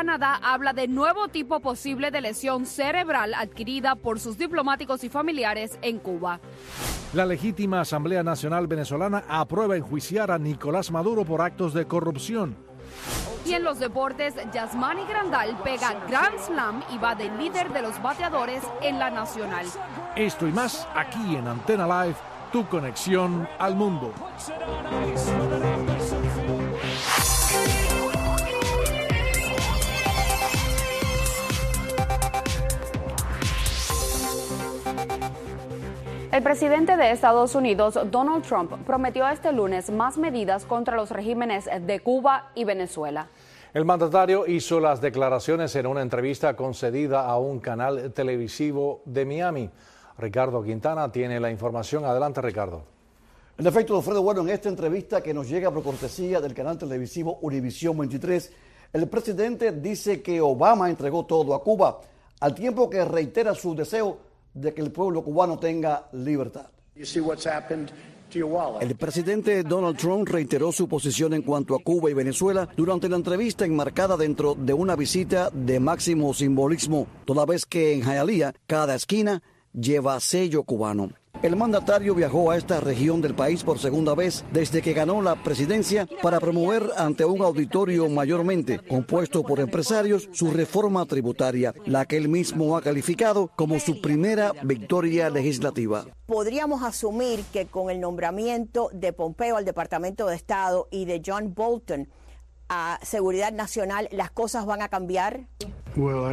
Canadá habla de nuevo tipo posible de lesión cerebral adquirida por sus diplomáticos y familiares en Cuba. La legítima Asamblea Nacional Venezolana aprueba enjuiciar a Nicolás Maduro por actos de corrupción. Y en los deportes, Yasmani Grandal pega Grand Slam y va de líder de los bateadores en la Nacional. Esto y más aquí en Antena Live, tu conexión al mundo. El presidente de Estados Unidos, Donald Trump, prometió este lunes más medidas contra los regímenes de Cuba y Venezuela. El mandatario hizo las declaraciones en una entrevista concedida a un canal televisivo de Miami. Ricardo Quintana tiene la información. Adelante, Ricardo. En efecto, Alfredo, bueno, en esta entrevista que nos llega por cortesía del canal televisivo Univisión 23, el presidente dice que Obama entregó todo a Cuba, al tiempo que reitera su deseo de que el pueblo cubano tenga libertad. El presidente Donald Trump reiteró su posición en cuanto a Cuba y Venezuela durante la entrevista enmarcada dentro de una visita de máximo simbolismo, toda vez que en Hialeah cada esquina lleva sello cubano. El mandatario viajó a esta región del país por segunda vez desde que ganó la presidencia para promover ante un auditorio mayormente compuesto por empresarios su reforma tributaria, la que él mismo ha calificado como su primera victoria legislativa. Podríamos asumir que con el nombramiento de Pompeo al Departamento de Estado y de John Bolton a Seguridad Nacional, ¿las cosas van a cambiar? Bueno,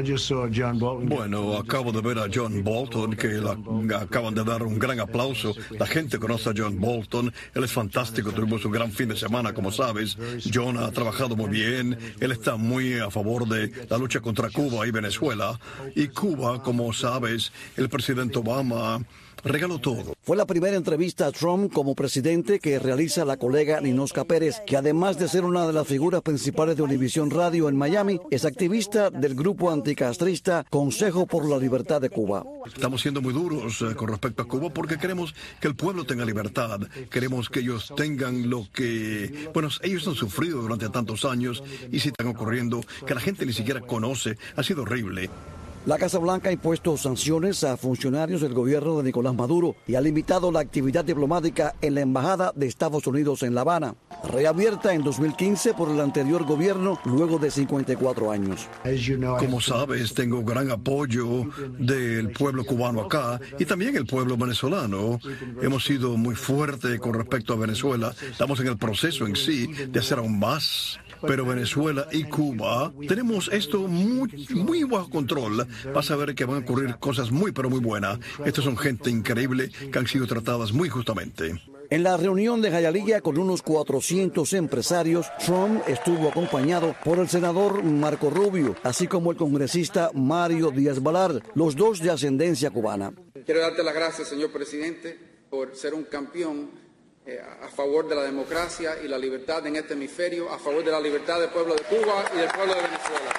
acabo de ver a John Bolton, que acaban de dar un gran aplauso. La gente conoce a John Bolton, él es fantástico, tuvimos un gran fin de semana, como sabes. John ha trabajado muy bien, él está muy a favor de la lucha contra Cuba y Venezuela. Y Cuba, como sabes, el presidente Obama regaló todo. Fue la primera entrevista a Trump como presidente que realiza la colega Ninosca Pérez, que además de ser una de las figuras principales de Univisión Radio en Miami, es activista del grupo anticastrista Consejo por la Libertad de Cuba. Estamos siendo muy duros con respecto a Cuba porque queremos que el pueblo tenga libertad, queremos que ellos tengan lo que, bueno, ellos han sufrido durante tantos años y si están ocurriendo que la gente ni siquiera conoce, ha sido horrible. La Casa Blanca ha impuesto sanciones a funcionarios del gobierno de Nicolás Maduro y ha limitado la actividad diplomática en la Embajada de Estados Unidos en La Habana, reabierta en 2015 por el anterior gobierno luego de 54 años. Como sabes, tengo gran apoyo del pueblo cubano acá y también el pueblo venezolano. Hemos sido muy fuertes con respecto a Venezuela. Estamos en el proceso en sí de hacer aún más. Pero Venezuela y Cuba tenemos esto muy bajo control. Vas a ver que van a ocurrir cosas muy pero muy buenas. Estos son gente increíble que han sido tratadas muy justamente. En la reunión de Hialeah con unos 400 empresarios, Trump estuvo acompañado por el senador Marco Rubio, así como el congresista Mario Díaz Balart, los dos de ascendencia cubana. Quiero darte las gracias, señor presidente, por ser un campeón a favor de la democracia y la libertad en este hemisferio, a favor de la libertad del pueblo de Cuba y del pueblo de Venezuela.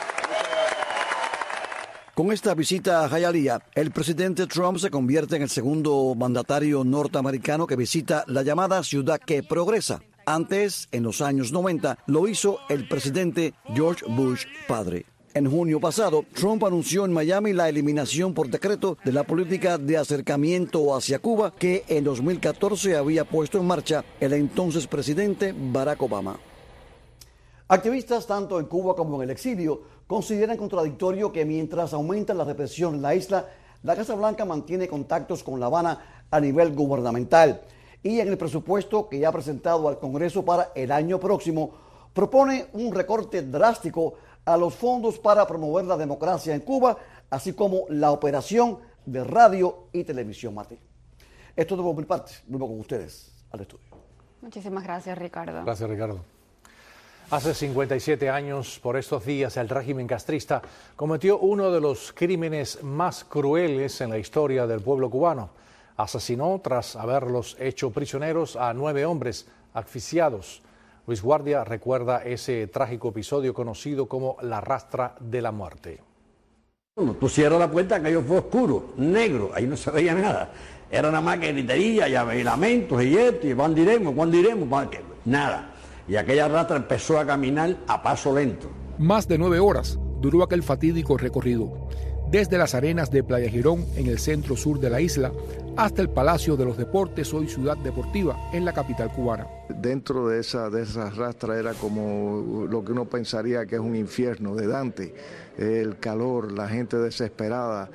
Con esta visita a Hialeah, el presidente Trump se convierte en el segundo mandatario norteamericano que visita la llamada ciudad que progresa. Antes, en los años 90, lo hizo el presidente George Bush padre. En junio pasado, Trump anunció en Miami la eliminación por decreto de la política de acercamiento hacia Cuba que en 2014 había puesto en marcha el entonces presidente Barack Obama. Activistas tanto en Cuba como en el exilio consideran contradictorio que mientras aumenta la represión en la isla, la Casa Blanca mantiene contactos con La Habana a nivel gubernamental y en el presupuesto que ya ha presentado al Congreso para el año próximo propone un recorte drástico a los fondos para promover la democracia en Cuba, así como la operación de radio y televisión, Martín. Esto es de mi parte. Vuelvo con ustedes al estudio. Muchísimas gracias, Ricardo. Gracias, Ricardo. Hace 57 años, por estos días, el régimen castrista cometió uno de los crímenes más crueles en la historia del pueblo cubano. Asesinó, tras haberlos hecho prisioneros, a 9 hombres asfixiados. Luis Guardia recuerda ese trágico episodio conocido como la rastra de la muerte. Tú cierras la puerta, aquello fue oscuro, negro, ahí no se veía nada. Era nada más que gritería y lamentos y esto, y ¿cuándo iremos? Nada. Y aquella rastra empezó a caminar a paso lento. Más de 9 horas duró aquel fatídico recorrido, desde las arenas de Playa Girón en el centro sur de la isla hasta el Palacio de los Deportes, hoy Ciudad Deportiva, en la capital cubana. Dentro de esa rastra era como lo que uno pensaría que es un infierno de Dante, el calor, la gente desesperada,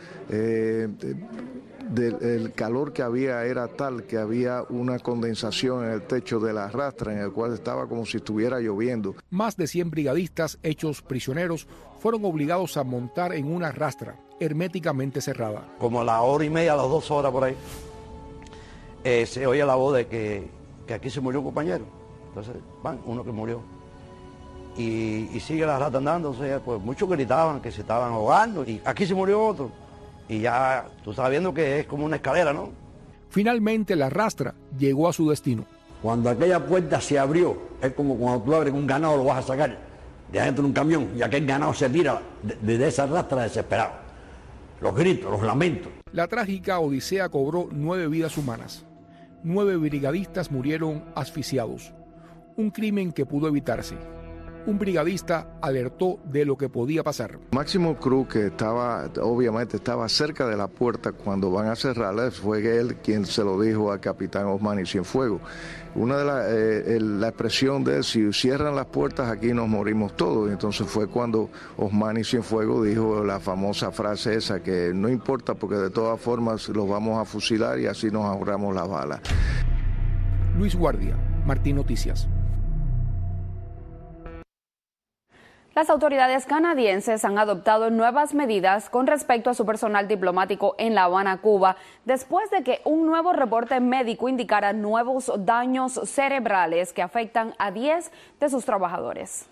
el calor que había era tal que había una condensación en el techo de la rastra, en el cual estaba como si estuviera lloviendo. Más de 100 brigadistas hechos prisioneros fueron obligados a montar en una rastra herméticamente cerrada. Como a la hora y media, a las 2 horas por ahí, se oye la voz de que aquí se murió un compañero. Entonces, uno que murió. Y sigue la rata andando, o sea, pues muchos gritaban que se estaban ahogando y aquí se murió otro. Y ya tú estás viendo que es como una escalera, ¿no? Finalmente la rastra llegó a su destino. Cuando aquella puerta se abrió, es como cuando tú abres un ganado, lo vas a sacar de adentro de un camión y aquel ganado se tira de esa rastra desesperado. Los gritos, los lamentos. La trágica odisea cobró 9 vidas humanas. 9 brigadistas murieron asfixiados. Un crimen que pudo evitarse. Un brigadista alertó de lo que podía pasar. Máximo Cruz, que obviamente estaba cerca de la puerta cuando van a cerrarla, fue él quien se lo dijo al capitán Osmani Cienfuegos. Una de la expresión de él, si cierran las puertas aquí nos morimos todos. Entonces fue cuando Osmani Cienfuegos dijo la famosa frase esa, que no importa porque de todas formas los vamos a fusilar y así nos ahorramos las balas. Luis Guardia, Martín Noticias. Las autoridades canadienses han adoptado nuevas medidas con respecto a su personal diplomático en La Habana, Cuba, después de que un nuevo reporte médico indicara nuevos daños cerebrales que afectan a 10 de sus trabajadores.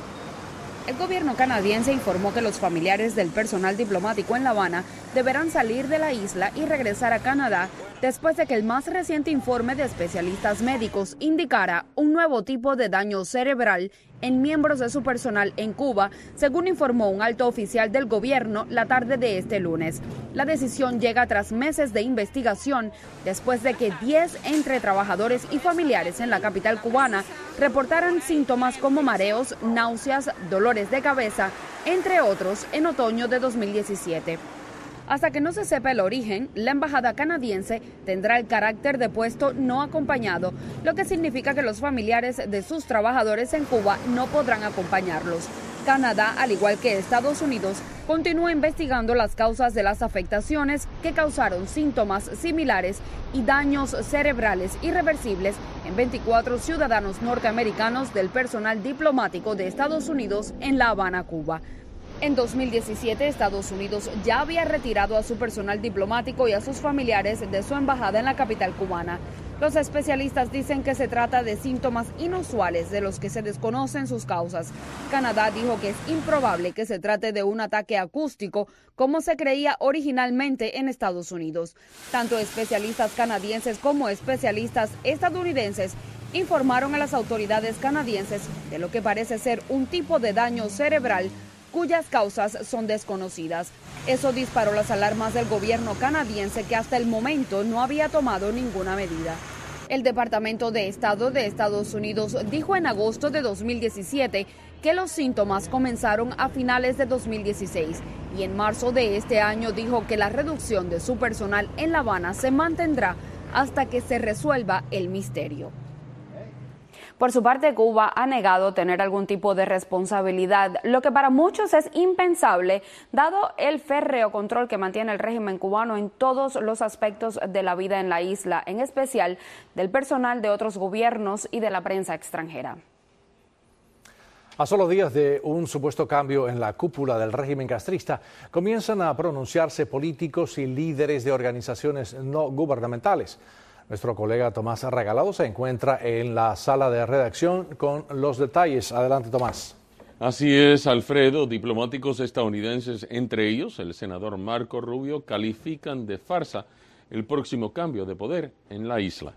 El gobierno canadiense informó que los familiares del personal diplomático en La Habana deberán salir de la isla y regresar a Canadá después de que el más reciente informe de especialistas médicos indicara un nuevo tipo de daño cerebral en miembros de su personal en Cuba, según informó un alto oficial del gobierno la tarde de este lunes. La decisión llega tras meses de investigación, después de que 10 entre trabajadores y familiares en la capital cubana reportaran síntomas como mareos, náuseas, dolores de cabeza, entre otros, en otoño de 2017. Hasta que no se sepa el origen, la embajada canadiense tendrá el carácter de puesto no acompañado, lo que significa que los familiares de sus trabajadores en Cuba no podrán acompañarlos. Canadá, al igual que Estados Unidos, continúa investigando las causas de las afectaciones que causaron síntomas similares y daños cerebrales irreversibles en 24 ciudadanos norteamericanos del personal diplomático de Estados Unidos en La Habana, Cuba. En 2017, Estados Unidos ya había retirado a su personal diplomático y a sus familiares de su embajada en la capital cubana. Los especialistas dicen que se trata de síntomas inusuales de los que se desconocen sus causas. Canadá dijo que es improbable que se trate de un ataque acústico como se creía originalmente en Estados Unidos. Tanto especialistas canadienses como especialistas estadounidenses informaron a las autoridades canadienses de lo que parece ser un tipo de daño cerebral cuyas causas son desconocidas. Eso disparó las alarmas del gobierno canadiense, que hasta el momento no había tomado ninguna medida. El Departamento de Estado de Estados Unidos dijo en agosto de 2017 que los síntomas comenzaron a finales de 2016 y en marzo de este año dijo que la reducción de su personal en La Habana se mantendrá hasta que se resuelva el misterio. Por su parte, Cuba ha negado tener algún tipo de responsabilidad, lo que para muchos es impensable, dado el férreo control que mantiene el régimen cubano en todos los aspectos de la vida en la isla, en especial del personal de otros gobiernos y de la prensa extranjera. A solo días de un supuesto cambio en la cúpula del régimen castrista, comienzan a pronunciarse políticos y líderes de organizaciones no gubernamentales. Nuestro colega Tomás Regalado se encuentra en la sala de redacción con los detalles. Adelante, Tomás. Así es, Alfredo. Diplomáticos estadounidenses, entre ellos el senador Marco Rubio, califican de farsa el próximo cambio de poder en la isla.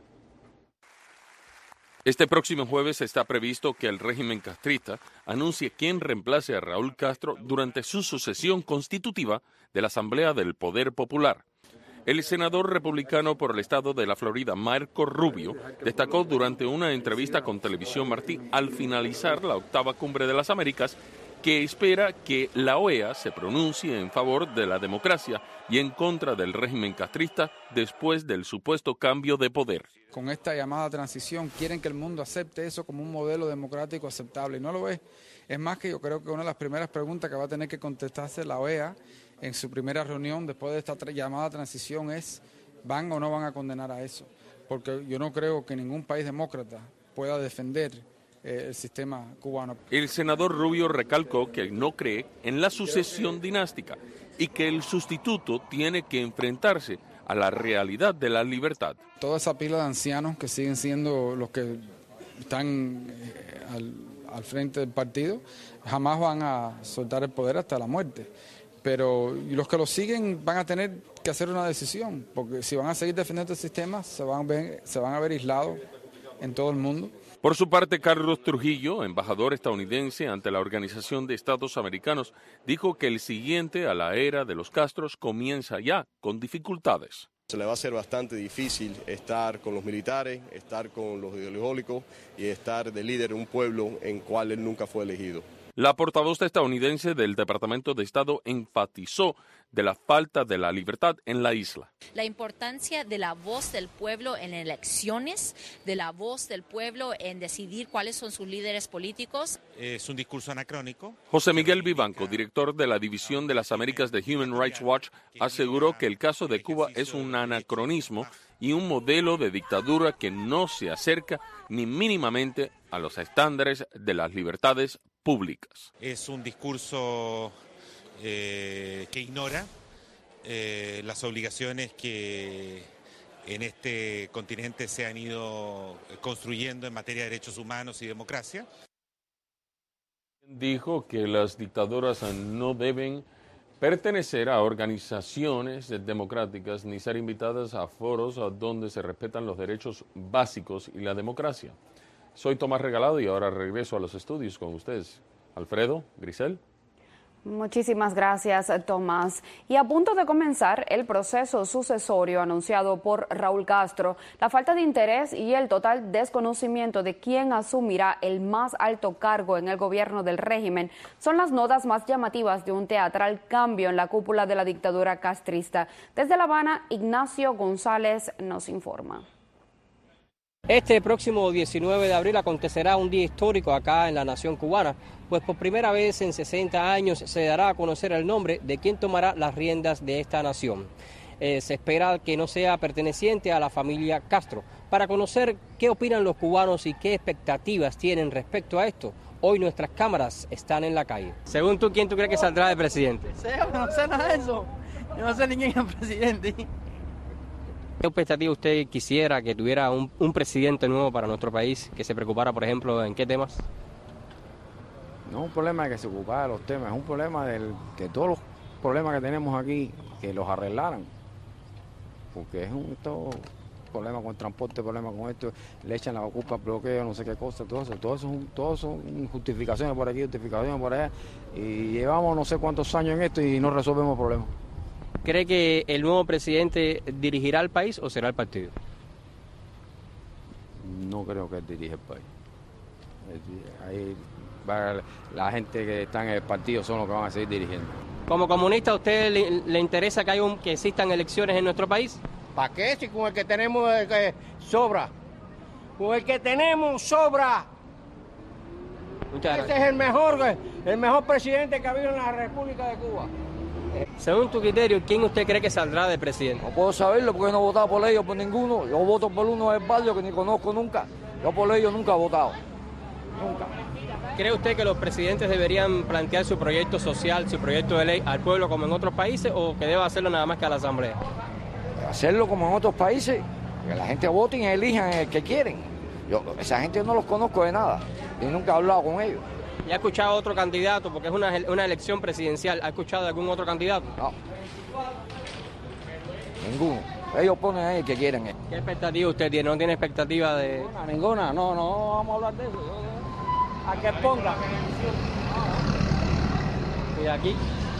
Este próximo jueves está previsto que el régimen castrista anuncie quién reemplace a Raúl Castro durante su sucesión constitutiva de la Asamblea del Poder Popular. El senador republicano por el estado de la Florida, Marco Rubio, destacó durante una entrevista con Televisión Martí al finalizar la 8ª Cumbre de las Américas que espera que la OEA se pronuncie en favor de la democracia y en contra del régimen castrista después del supuesto cambio de poder. Con esta llamada transición quieren que el mundo acepte eso como un modelo democrático aceptable y no lo es. Es más, que yo creo que una de las primeras preguntas que va a tener que contestarse la OEA en su primera reunión después de esta llamada transición es: ¿van o no van a condenar a eso? Porque yo no creo que ningún país demócrata pueda defender el sistema cubano. El senador Rubio recalcó que no cree en la sucesión dinástica y que el sustituto tiene que enfrentarse a la realidad de la libertad. Toda esa pila de ancianos que siguen siendo los que están al frente del partido jamás van a soltar el poder hasta la muerte. Pero los que lo siguen van a tener que hacer una decisión, porque si van a seguir defendiendo el sistema se van a ver aislados en todo el mundo. Por su parte, Carlos Trujillo, embajador estadounidense ante la Organización de Estados Americanos, dijo que el siguiente a la era de los Castros comienza ya con dificultades. Se le va a ser bastante difícil estar con los militares, estar con los ideológicos y estar de líder de un pueblo en cual él nunca fue elegido. La portavoz estadounidense del Departamento de Estado enfatizó de la falta de la libertad en la isla. La importancia de la voz del pueblo en elecciones, de la voz del pueblo en decidir cuáles son sus líderes políticos. Es un discurso anacrónico. José Miguel Vivanco, director de la División de las Américas de Human Rights Watch, aseguró que el caso de Cuba es un anacronismo y un modelo de dictadura que no se acerca ni mínimamente a los estándares de las libertades públicas. Es un discurso que ignora las obligaciones que en este continente se han ido construyendo en materia de derechos humanos y democracia. Dijo que las dictaduras no deben pertenecer a organizaciones democráticas ni ser invitadas a foros donde se respetan los derechos básicos y la democracia. Soy Tomás Regalado y ahora regreso a los estudios con ustedes. Alfredo, Grisel. Muchísimas gracias, Tomás. Y a punto de comenzar el proceso sucesorio anunciado por Raúl Castro, la falta de interés y el total desconocimiento de quién asumirá el más alto cargo en el gobierno del régimen son las notas más llamativas de un teatral cambio en la cúpula de la dictadura castrista. Desde La Habana, Ignacio González nos informa. Este próximo 19 de abril acontecerá un día histórico acá en la nación cubana, pues por primera vez en 60 años se dará a conocer el nombre de quien tomará las riendas de esta nación. Se espera que no sea perteneciente a la familia Castro. Para conocer qué opinan los cubanos y qué expectativas tienen respecto a esto, hoy nuestras cámaras están en la calle. Según tú, ¿quién tú crees que saldrá de presidente? No sé nada de eso. Yo no sé ni quién es el presidente. ¿Qué expectativa usted quisiera que tuviera un presidente nuevo para nuestro país, que se preocupara, por ejemplo, en qué temas? No es un problema de que se ocupara de los temas, es un problema de todos los problemas que tenemos aquí, que los arreglaran. Porque es un problema con el transporte, problema con esto, le echan la culpa al bloqueo, no sé qué cosa, todo son justificaciones por aquí, justificaciones por allá, y llevamos no sé cuántos años en esto y no resolvemos problemas. ¿Cree que el nuevo presidente dirigirá el país o será el partido? No creo que él dirija el país. Ahí la gente que está en el partido son los que van a seguir dirigiendo. Como comunista, ¿a usted le interesa que existan elecciones en nuestro país? ¿Para qué? Si con el que tenemos sobra. Con el que tenemos sobra. Muchas gracias. Ese es el mejor presidente que ha habido en la República de Cuba. Según tu criterio, ¿quién usted cree que saldrá de presidente? No puedo saberlo porque no he votado por ellos, por ninguno. Yo voto por uno del barrio que ni conozco nunca. Yo por ellos nunca he votado. Nunca. ¿Cree usted que los presidentes deberían plantear su proyecto social, su proyecto de ley al pueblo como en otros países o que deba hacerlo nada más que a la Asamblea? Hacerlo como en otros países, que la gente vote y elijan el que quieren. Esa gente no los conozco de nada y nunca he hablado con ellos. ¿Y ha escuchado otro candidato? Porque es una elección presidencial. ¿Ha escuchado de algún otro candidato? No. Ninguno. Ellos ponen ahí el que quieren. ¿Qué expectativa usted tiene? ¿No tiene expectativa de...? Ninguna. No vamos a hablar de eso. A que ponga. Y aquí.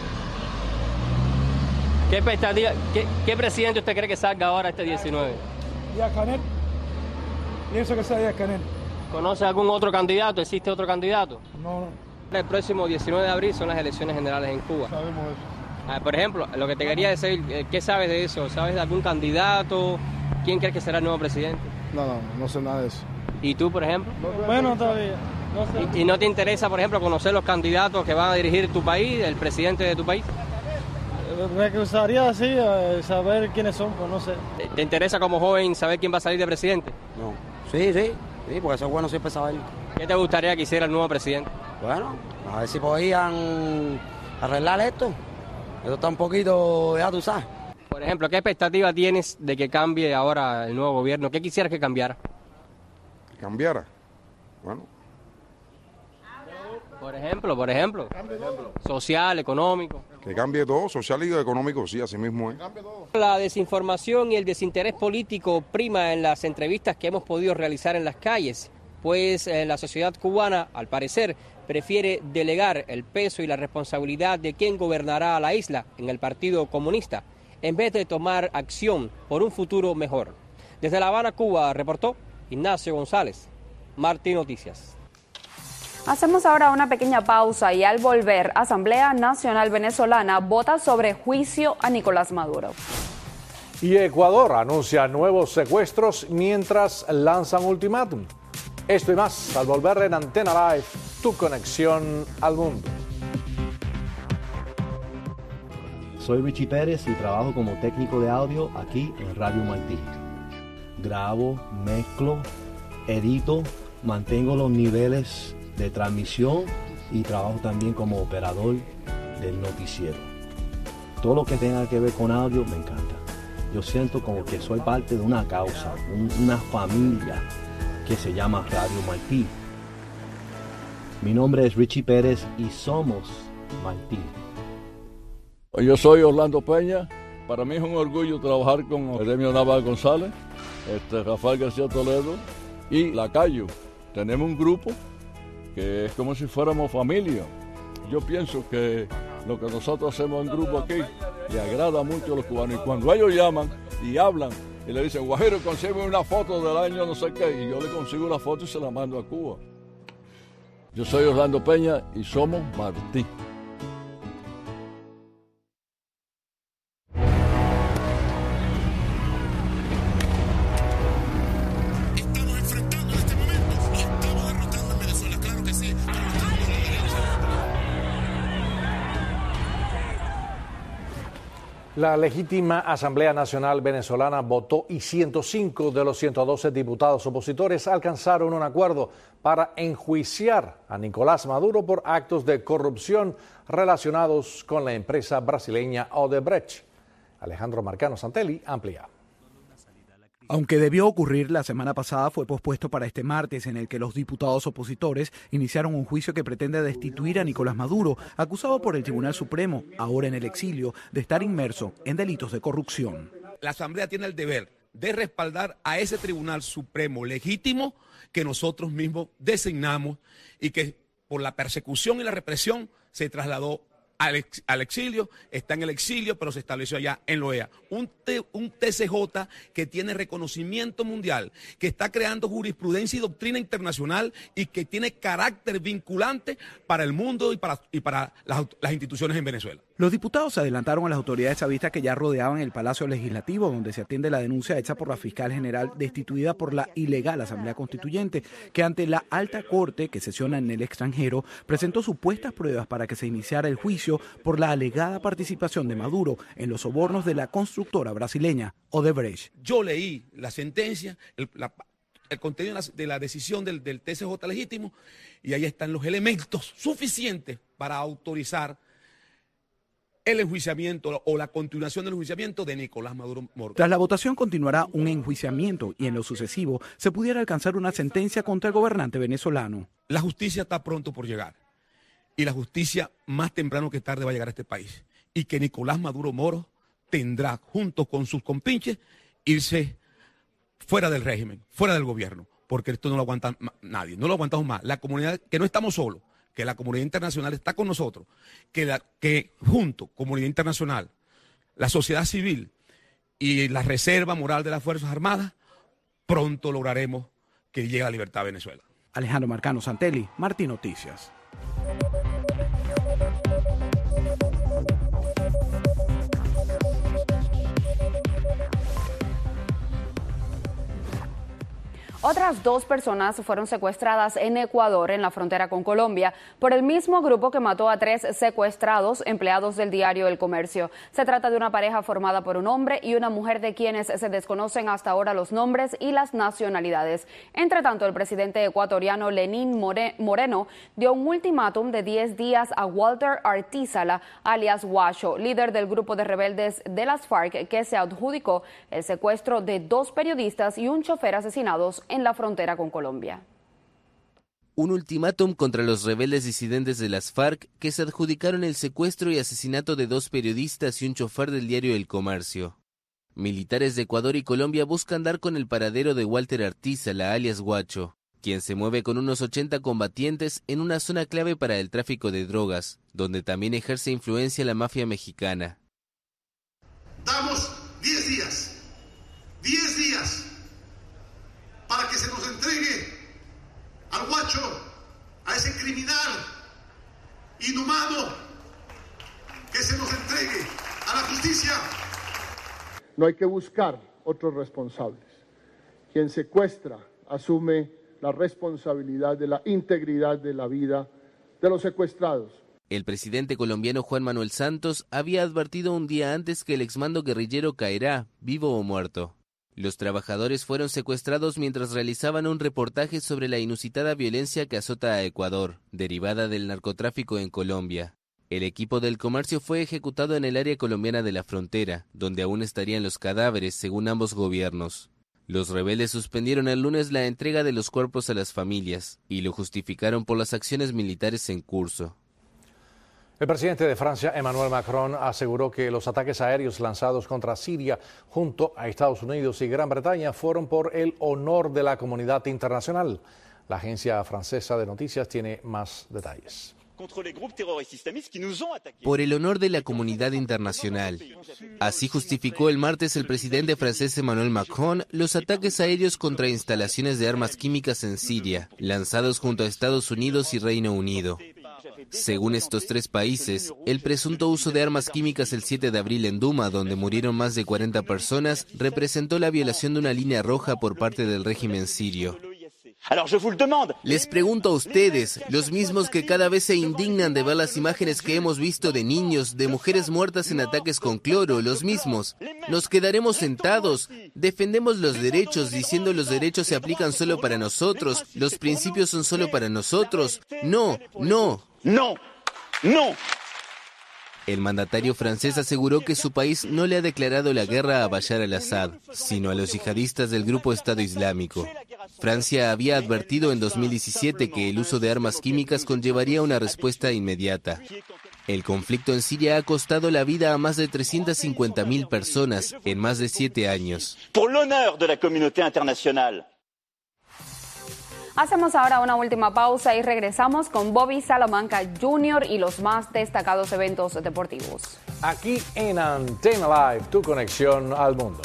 ¿Qué expectativa? ¿Qué presidente usted cree que salga ahora este 19? Díaz-Canel. Pienso que sea Díaz-Canel. ¿Conoce algún otro candidato? ¿Existe otro candidato? No. El próximo 19 de abril son las elecciones generales en Cuba. Sabemos eso. Por ejemplo, lo que te quería decir, ¿qué sabes de eso? ¿Sabes de algún candidato? ¿Quién crees que será el nuevo presidente? No sé nada de eso. ¿Y tú, por ejemplo? Bueno, todavía. No sé. ¿Y no te interesa, por ejemplo, conocer los candidatos que van a dirigir tu país, el presidente de tu país? Me gustaría así saber quiénes son, pues no sé. ¿Te interesa como joven saber quién va a salir de presidente? No. Sí, porque eso es bueno siempre saber. ¿Qué te gustaría que hiciera el nuevo presidente? Bueno, a ver si podían arreglar esto. Esto está un poquito, ya tú sabes. Por ejemplo, ¿qué expectativa tienes de que cambie ahora el nuevo gobierno? ¿Qué quisieras que cambiara? ¿Que cambiara? Bueno. Por ejemplo. Social, económico. Que cambie todo, social y económico, sí, así mismo es. La desinformación y el desinterés político prima en las entrevistas que hemos podido realizar en las calles, pues la sociedad cubana, al parecer, prefiere delegar el peso y la responsabilidad de quién gobernará a la isla en el Partido Comunista, en vez de tomar acción por un futuro mejor. Desde La Habana, Cuba, reportó Ignacio González, Martín Noticias. Hacemos ahora una pequeña pausa y al volver, Asamblea Nacional Venezolana vota sobre juicio a Nicolás Maduro. Y Ecuador anuncia nuevos secuestros mientras lanzan ultimátum. Esto y más al volver en Antena Live, tu conexión al mundo. Soy Richie Pérez y trabajo como técnico de audio aquí en Radio Martí. Grabo, mezclo, edito, mantengo los niveles de transmisión y trabajo también como operador del noticiero. Todo lo que tenga que ver con audio me encanta. Yo siento como que soy parte de una causa, una familia que se llama Radio Martí. Mi nombre es Richie Pérez y somos Martí. Yo soy Orlando Peña. Para mí es un orgullo trabajar con Eremio Navarro González, Rafael García Toledo y Lacayo. Tenemos un grupo que es como si fuéramos familia. Yo pienso que lo que nosotros hacemos en grupo aquí le agrada mucho a los cubanos. Y cuando ellos llaman y hablan y le dicen, Guajiro, consigue una foto del año no sé qué, y yo le consigo la foto y se la mando a Cuba. Yo soy Orlando Peña y somos Martí. La legítima Asamblea Nacional Venezolana votó y 105 de los 112 diputados opositores alcanzaron un acuerdo para enjuiciar a Nicolás Maduro por actos de corrupción relacionados con la empresa brasileña Odebrecht. Alejandro Marcano Santelli amplía. Aunque debió ocurrir la semana pasada, fue pospuesto para este martes, en el que los diputados opositores iniciaron un juicio que pretende destituir a Nicolás Maduro, acusado por el Tribunal Supremo, ahora en el exilio, de estar inmerso en delitos de corrupción. La Asamblea tiene el deber de respaldar a ese Tribunal Supremo legítimo que nosotros mismos designamos y que por la persecución y la represión se trasladó al exilio, está en el exilio, pero se estableció allá en la OEA. Un TCJ que tiene reconocimiento mundial, que está creando jurisprudencia y doctrina internacional y que tiene carácter vinculante para el mundo y para las instituciones en Venezuela. Los diputados se adelantaron a las autoridades chavistas que ya rodeaban el Palacio Legislativo, donde se atiende la denuncia hecha por la fiscal general destituida por la ilegal Asamblea Constituyente, que ante la alta corte que sesiona en el extranjero presentó supuestas pruebas para que se iniciara el juicio por la alegada participación de Maduro en los sobornos de la constructora brasileña Odebrecht. Yo leí la sentencia, el contenido de la decisión del TCJ legítimo, y ahí están los elementos suficientes para autorizar el enjuiciamiento o la continuación del enjuiciamiento de Nicolás Maduro Moro. Tras la votación continuará un enjuiciamiento y en lo sucesivo se pudiera alcanzar una sentencia contra el gobernante venezolano. La justicia está pronto por llegar y la justicia más temprano que tarde va a llegar a este país y que Nicolás Maduro Moro tendrá junto con sus compinches irse fuera del régimen, fuera del gobierno, porque esto no lo aguanta nadie, no lo aguantamos más. La comunidad, que no estamos solos, que la comunidad internacional está con nosotros, que junto, comunidad internacional, la sociedad civil y la reserva moral de las Fuerzas Armadas, pronto lograremos que llegue la libertad a Venezuela. Alejandro Marcano Santelli, Martín Noticias. Otras 2 personas fueron secuestradas en Ecuador, en la frontera con Colombia, por el mismo grupo que mató a 3 secuestrados empleados del diario El Comercio. Se trata de una pareja formada por un hombre y una mujer de quienes se desconocen hasta ahora los nombres y las nacionalidades. Entre tanto, el presidente ecuatoriano Lenín Moreno dio un ultimátum de 10 días a Walter Artísala, alias Guacho, líder del grupo de rebeldes de las FARC, que se adjudicó el secuestro de 2 periodistas y un chofer asesinados en la frontera con Colombia. Un ultimátum contra los rebeldes disidentes de las FARC que se adjudicaron el secuestro y asesinato de 2 periodistas y un chofer del diario El Comercio. Militares de Ecuador y Colombia buscan dar con el paradero de Walter Artísala, alias Guacho, quien se mueve con unos 80 combatientes en una zona clave para el tráfico de drogas, donde también ejerce influencia la mafia mexicana. Damos 10 días. 10 días. Para que se nos entregue al Guacho, a ese criminal inhumano, que se nos entregue a la justicia. No hay que buscar otros responsables. Quien secuestra asume la responsabilidad de la integridad de la vida de los secuestrados. El presidente colombiano Juan Manuel Santos había advertido un día antes que el exmando guerrillero caerá, vivo o muerto. Los trabajadores fueron secuestrados mientras realizaban un reportaje sobre la inusitada violencia que azota a Ecuador, derivada del narcotráfico en Colombia. El equipo del Comercio fue ejecutado en el área colombiana de la frontera, donde aún estarían los cadáveres, según ambos gobiernos. Los rebeldes suspendieron el lunes la entrega de los cuerpos a las familias y lo justificaron por las acciones militares en curso. El presidente de Francia, Emmanuel Macron, aseguró que los ataques aéreos lanzados contra Siria junto a Estados Unidos y Gran Bretaña fueron por el honor de la comunidad internacional. La agencia francesa de noticias tiene más detalles. Por el honor de la comunidad internacional. Así justificó el martes el presidente francés Emmanuel Macron los ataques aéreos contra instalaciones de armas químicas en Siria, lanzados junto a Estados Unidos y Reino Unido. Según estos 3 países, el presunto uso de armas químicas el 7 de abril en Duma, donde murieron más de 40 personas, representó la violación de una línea roja por parte del régimen sirio. Les pregunto a ustedes, los mismos que cada vez se indignan de ver las imágenes que hemos visto de niños, de mujeres muertas en ataques con cloro, los mismos. ¿Nos quedaremos sentados? Defendemos los derechos, diciendo los derechos se aplican solo para nosotros, los principios son solo para nosotros. No, no. No, no. El mandatario francés aseguró que su país no le ha declarado la guerra a Bashar al-Assad, sino a los yihadistas del grupo Estado Islámico. Francia había advertido en 2017 que el uso de armas químicas conllevaría una respuesta inmediata. El conflicto en Siria ha costado la vida a más de 350.000 personas en más de 7 años. Por el honor de la comunidad internacional. Hacemos ahora una última pausa y regresamos con Bobby Salamanca Jr. y los más destacados eventos deportivos. Aquí en Antena Live, tu conexión al mundo.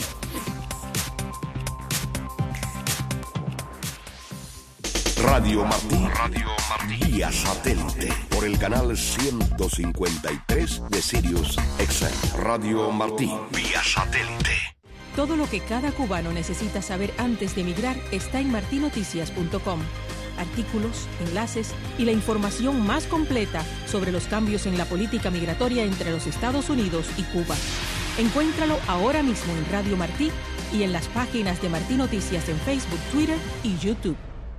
Radio Martí, vía satélite, por el canal 153 de Sirius XM. Radio Martí, vía satélite. Todo lo que cada cubano necesita saber antes de emigrar está en martinoticias.com. Artículos, enlaces y la información más completa sobre los cambios en la política migratoria entre los Estados Unidos y Cuba. Encuéntralo ahora mismo en Radio Martí y en las páginas de Martí Noticias en Facebook, Twitter y YouTube.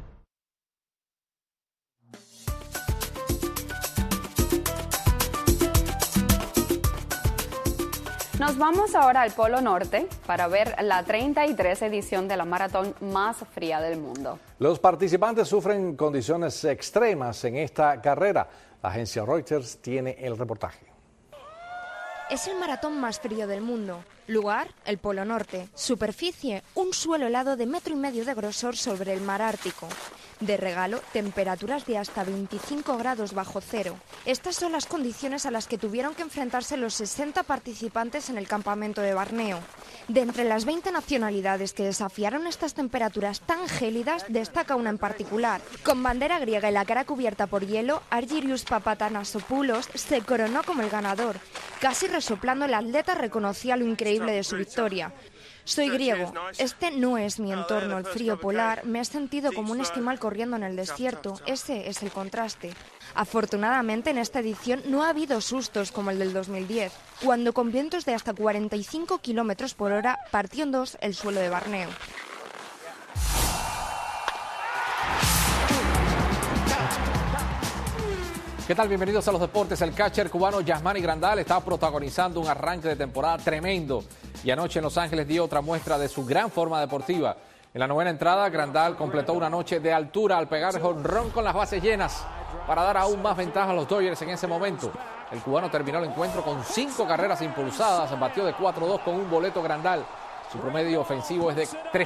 Nos vamos ahora al Polo Norte para ver la 33 edición de la maratón más fría del mundo. Los participantes sufren condiciones extremas en esta carrera. La agencia Reuters tiene el reportaje. Es el maratón más frío del mundo. Lugar, el Polo Norte. Superficie, un suelo helado de 1,5 metros de grosor sobre el mar Ártico. De regalo, temperaturas de hasta 25 grados bajo cero. Estas son las condiciones a las que tuvieron que enfrentarse los 60 participantes en el campamento de Borneo. De entre las 20 nacionalidades que desafiaron estas temperaturas tan gélidas, destaca una en particular. Con bandera griega y la cara cubierta por hielo, Argyrius Papatanasopoulos se coronó como el ganador. Casi resoplando, el atleta reconocía lo increíble de su victoria. Soy griego. Este no es mi entorno, el frío polar. Me he sentido como un esquimal corriendo en el desierto. Ese es el contraste. Afortunadamente, en esta edición no ha habido sustos como el del 2010, cuando con vientos de hasta 45 kilómetros por hora partió en dos el suelo de Barneo. ¿Qué tal? Bienvenidos a los deportes. El catcher cubano Yasmani Grandal está protagonizando un arranque de temporada tremendo y anoche en Los Ángeles dio otra muestra de su gran forma deportiva. En la novena entrada, Grandal completó una noche de altura al pegar jonrón con las bases llenas para dar aún más ventaja a los Dodgers en ese momento. El cubano terminó el encuentro con 5 carreras impulsadas, batió de 4-2 con un boleto Grandal. Su promedio ofensivo es de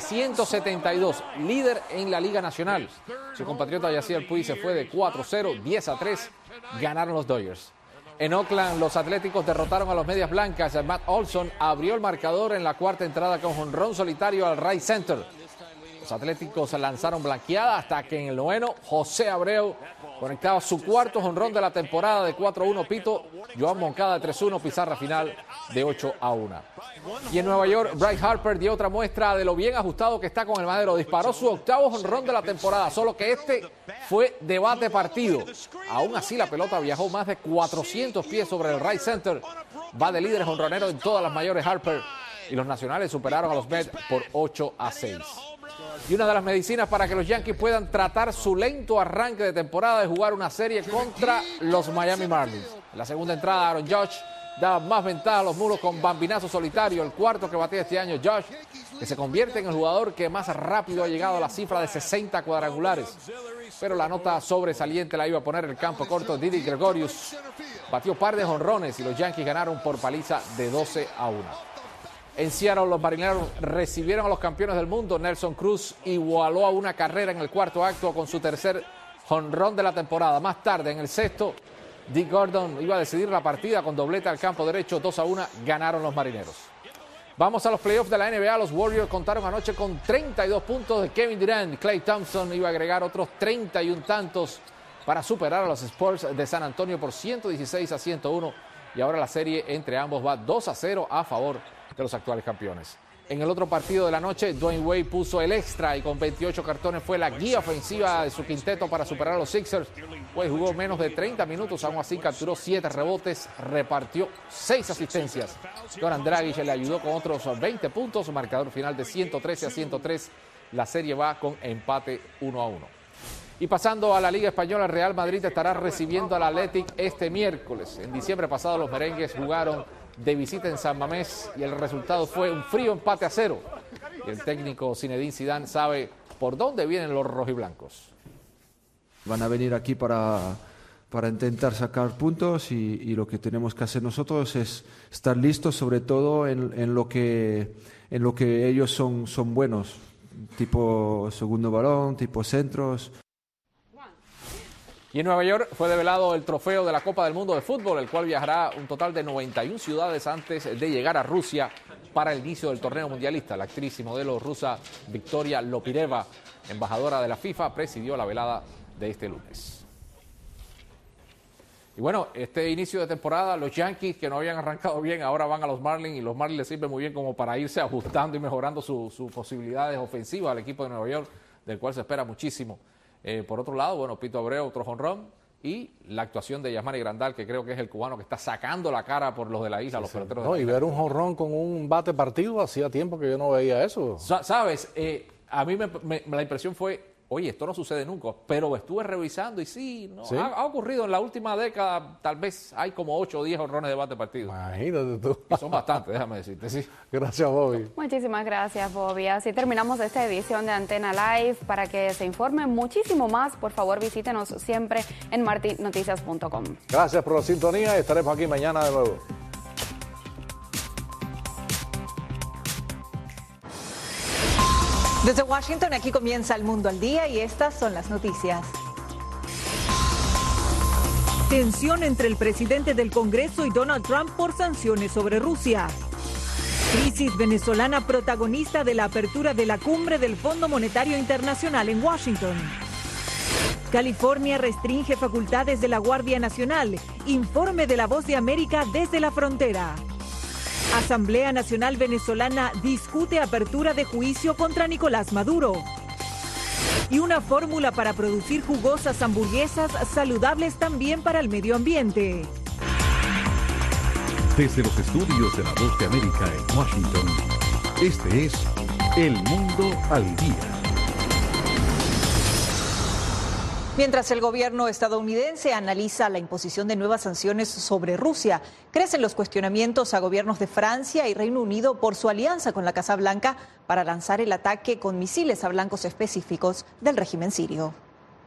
372, líder en la Liga Nacional. Su compatriota Yasiel Puig se fue de 4-0, 10-3, ganaron los Dodgers. En Oakland, los Atléticos derrotaron a los Medias Blancas. Matt Olson abrió el marcador en la cuarta entrada con jonrón solitario al right center. Los Atléticos lanzaron blanqueada hasta que en el noveno, José Abreu conectaba su cuarto jonrón de la temporada de 4-1 pito. Joan Moncada de 3-1, pizarra final de 8-1. Y en Nueva York, Bryce Harper dio otra muestra de lo bien ajustado que está con el madero. Disparó su octavo jonrón de la temporada, solo que este fue de bate partido. Aún así, la pelota viajó más de 400 pies sobre el right center. Va de líder jonronero en todas las mayores Harper. Y los nacionales superaron a los Mets por 8-6. Y una de las medicinas para que los Yankees puedan tratar su lento arranque de temporada es jugar una serie contra los Miami Marlins. En la segunda entrada, Aaron Judge da más ventaja a los mulos con bambinazo solitario, el cuarto que batea este año Judge, que se convierte en el jugador que más rápido ha llegado a la cifra de 60 cuadrangulares. Pero la nota sobresaliente la iba a poner el campo corto Didi Gregorius. Batió par de jonrones y los Yankees ganaron por paliza de 12-1. En Seattle, los marineros recibieron a los campeones del mundo. Nelson Cruz igualó a una carrera en el cuarto acto con su tercer jonrón de la temporada. Más tarde, en el sexto, Dick Gordon iba a decidir la partida con doblete al campo derecho. 2-1, ganaron los marineros. Vamos a los playoffs de la NBA. Los Warriors contaron anoche con 32 puntos de Kevin Durant. Klay Thompson iba a agregar otros 31 tantos para superar a los Spurs de San Antonio por 116-101. Y ahora la serie entre ambos va 2-0 a favor de los actuales campeones. En el otro partido de la noche, Dwayne Wade puso el extra y con 28 cartones fue la guía ofensiva de su quinteto para superar a los Sixers. Wade jugó menos de 30 minutos, aún así capturó 7 rebotes, repartió 6 asistencias. Goran Dragic le ayudó con otros 20 puntos, marcador final de 113-103. La serie va con empate 1-1. Y pasando a la Liga Española, el Real Madrid estará recibiendo al Athletic este miércoles. En diciembre pasado los merengues jugaron de visita en San Mamés y el resultado fue un frío empate a 0. Y el técnico Zinedine Zidane sabe por dónde vienen los rojiblancos. Van a venir aquí para intentar sacar puntos y lo que tenemos que hacer nosotros es estar listos, sobre todo en lo que ellos son buenos, tipo segundo balón, tipo centros. Y en Nueva York fue develado el trofeo de la Copa del Mundo de Fútbol, el cual viajará un total de 91 ciudades antes de llegar a Rusia para el inicio del torneo mundialista. La actriz y modelo rusa Victoria Lopireva, embajadora de la FIFA, presidió la velada de este lunes. Y bueno, este inicio de temporada, los Yankees que no habían arrancado bien, ahora van a los Marlins y los Marlins les sirve muy bien como para irse ajustando y mejorando sus posibilidades ofensivas al equipo de Nueva York, del cual se espera muchísimo. Por otro lado, bueno, Pito Abreu, otro jonrón, y la actuación de Yasmani Grandal, que creo que es el cubano que está sacando la cara por los de la isla, los peloteros de la isla. Y ver un jonrón con un bate partido, hacía tiempo que yo no veía eso. ¿Sabes? A mí la impresión fue, oye, esto no sucede nunca, pero estuve revisando y sí, no, ¿sí? Ha ocurrido en la última década, tal vez hay como 8 o 10 jonrones de bate partido. Imagínate tú. Y son bastantes, déjame decirte, sí. Gracias, Bobby. Muchísimas gracias, Bobby. Así terminamos esta edición de Antena Live. Para que se informen muchísimo más, por favor, visítenos siempre en martinoticias.com. Gracias por la sintonía y estaremos aquí mañana de nuevo. Desde Washington, aquí comienza El Mundo al Día y estas son las noticias. Tensión entre el presidente del Congreso y Donald Trump por sanciones sobre Rusia. Crisis venezolana protagonista de la apertura de la cumbre del Fondo Monetario Internacional en Washington. California restringe facultades de la Guardia Nacional. Informe de La Voz de América desde la frontera. Asamblea Nacional Venezolana discute apertura de juicio contra Nicolás Maduro. Y una fórmula para producir jugosas hamburguesas saludables también para el medio ambiente. Desde los estudios de La Voz de América en Washington, este es El Mundo al Día. Mientras el gobierno estadounidense analiza la imposición de nuevas sanciones sobre Rusia, crecen los cuestionamientos a gobiernos de Francia y Reino Unido por su alianza con la Casa Blanca para lanzar el ataque con misiles a blancos específicos del régimen sirio.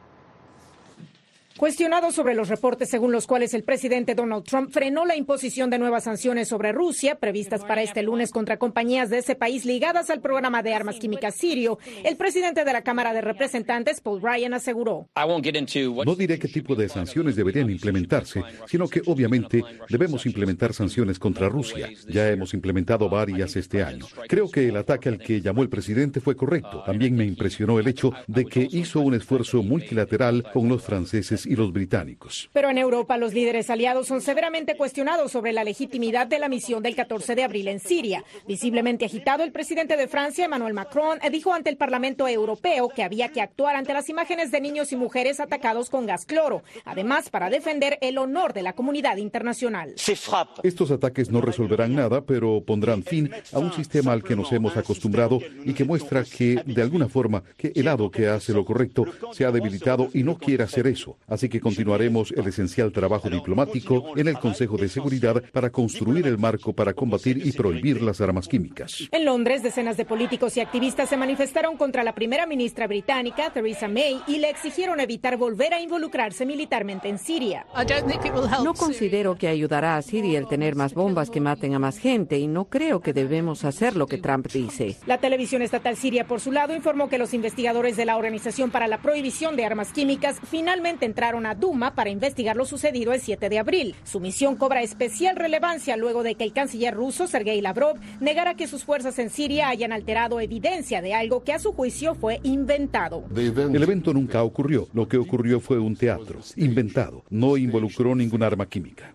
Cuestionado sobre los reportes según los cuales el presidente Donald Trump frenó la imposición de nuevas sanciones sobre Rusia, previstas para este lunes contra compañías de ese país ligadas al programa de armas químicas sirio, el presidente de la Cámara de Representantes, Paul Ryan, aseguró: No diré qué tipo de sanciones deberían implementarse, sino que obviamente debemos implementar sanciones contra Rusia. Ya hemos implementado varias este año. Creo que el ataque al que llamó el presidente fue correcto. También me impresionó el hecho de que hizo un esfuerzo multilateral con los franceses y los británicos. Pero en Europa los líderes aliados son severamente cuestionados sobre la legitimidad de la misión del 14 de abril en Siria. Visiblemente agitado, el presidente de Francia, Emmanuel Macron, dijo ante el Parlamento Europeo que había que actuar ante las imágenes de niños y mujeres atacados con gas cloro, además para defender el honor de la comunidad internacional. Estos ataques no resolverán nada, pero pondrán fin a un sistema al que nos hemos acostumbrado y que muestra que, de alguna forma, que el lado que hace lo correcto se ha debilitado y no quiere hacer eso. Así que continuaremos el esencial trabajo diplomático en el Consejo de Seguridad para construir el marco para combatir y prohibir las armas químicas. En Londres, decenas de políticos y activistas se manifestaron contra la primera ministra británica, Theresa May, y le exigieron evitar volver a involucrarse militarmente en Siria. No considero que ayudará a Siria el tener más bombas que maten a más gente, y no creo que debemos hacer lo que Trump dice. La televisión estatal siria, por su lado, informó que los investigadores de la Organización para la Prohibición de Armas Químicas finalmente entraron a Duma para investigar lo sucedido el 7 de abril. Su misión cobra especial relevancia luego de que el canciller ruso, Sergei Lavrov, negara que sus fuerzas en Siria hayan alterado evidencia de algo que a su juicio fue inventado. El evento nunca ocurrió. Lo que ocurrió fue un teatro inventado. No involucró ninguna arma química.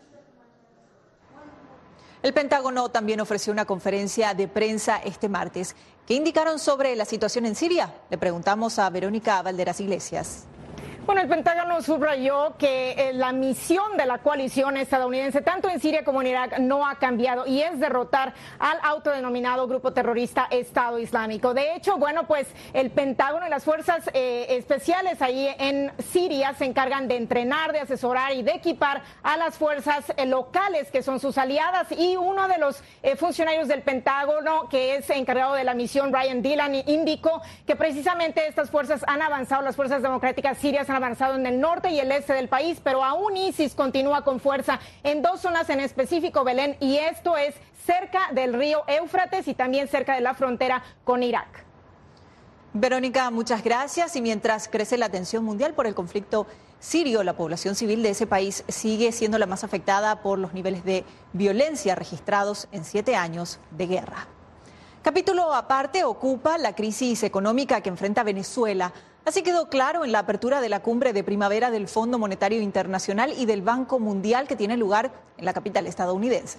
El Pentágono también ofreció una conferencia de prensa este martes. ¿Qué indicaron sobre la situación en Siria? Le preguntamos a Verónica Valderas Iglesias. Bueno, el Pentágono subrayó que la misión de la coalición estadounidense, tanto en Siria como en Irak, no ha cambiado y es derrotar al autodenominado grupo terrorista Estado Islámico. De hecho, bueno, pues el Pentágono y las fuerzas especiales ahí en Siria se encargan de entrenar, de asesorar y de equipar a las fuerzas locales que son sus aliadas, y uno de los funcionarios del Pentágono que es encargado de la misión, Brian Dillon, indicó que precisamente estas fuerzas han avanzado, las fuerzas democráticas sirias han avanzado en el norte y el este del país, pero aún ISIS continúa con fuerza en dos zonas en específico, Belén, y esto es cerca del río Éufrates y también cerca de la frontera con Irak. Verónica, muchas gracias. Y mientras crece la tensión mundial por el conflicto sirio, la población civil de ese país sigue siendo la más afectada por los niveles de violencia registrados en 7 años de guerra. Capítulo aparte ocupa la crisis económica que enfrenta Venezuela. Así quedó claro en la apertura de la cumbre de primavera del Fondo Monetario Internacional y del Banco Mundial que tiene lugar en la capital estadounidense.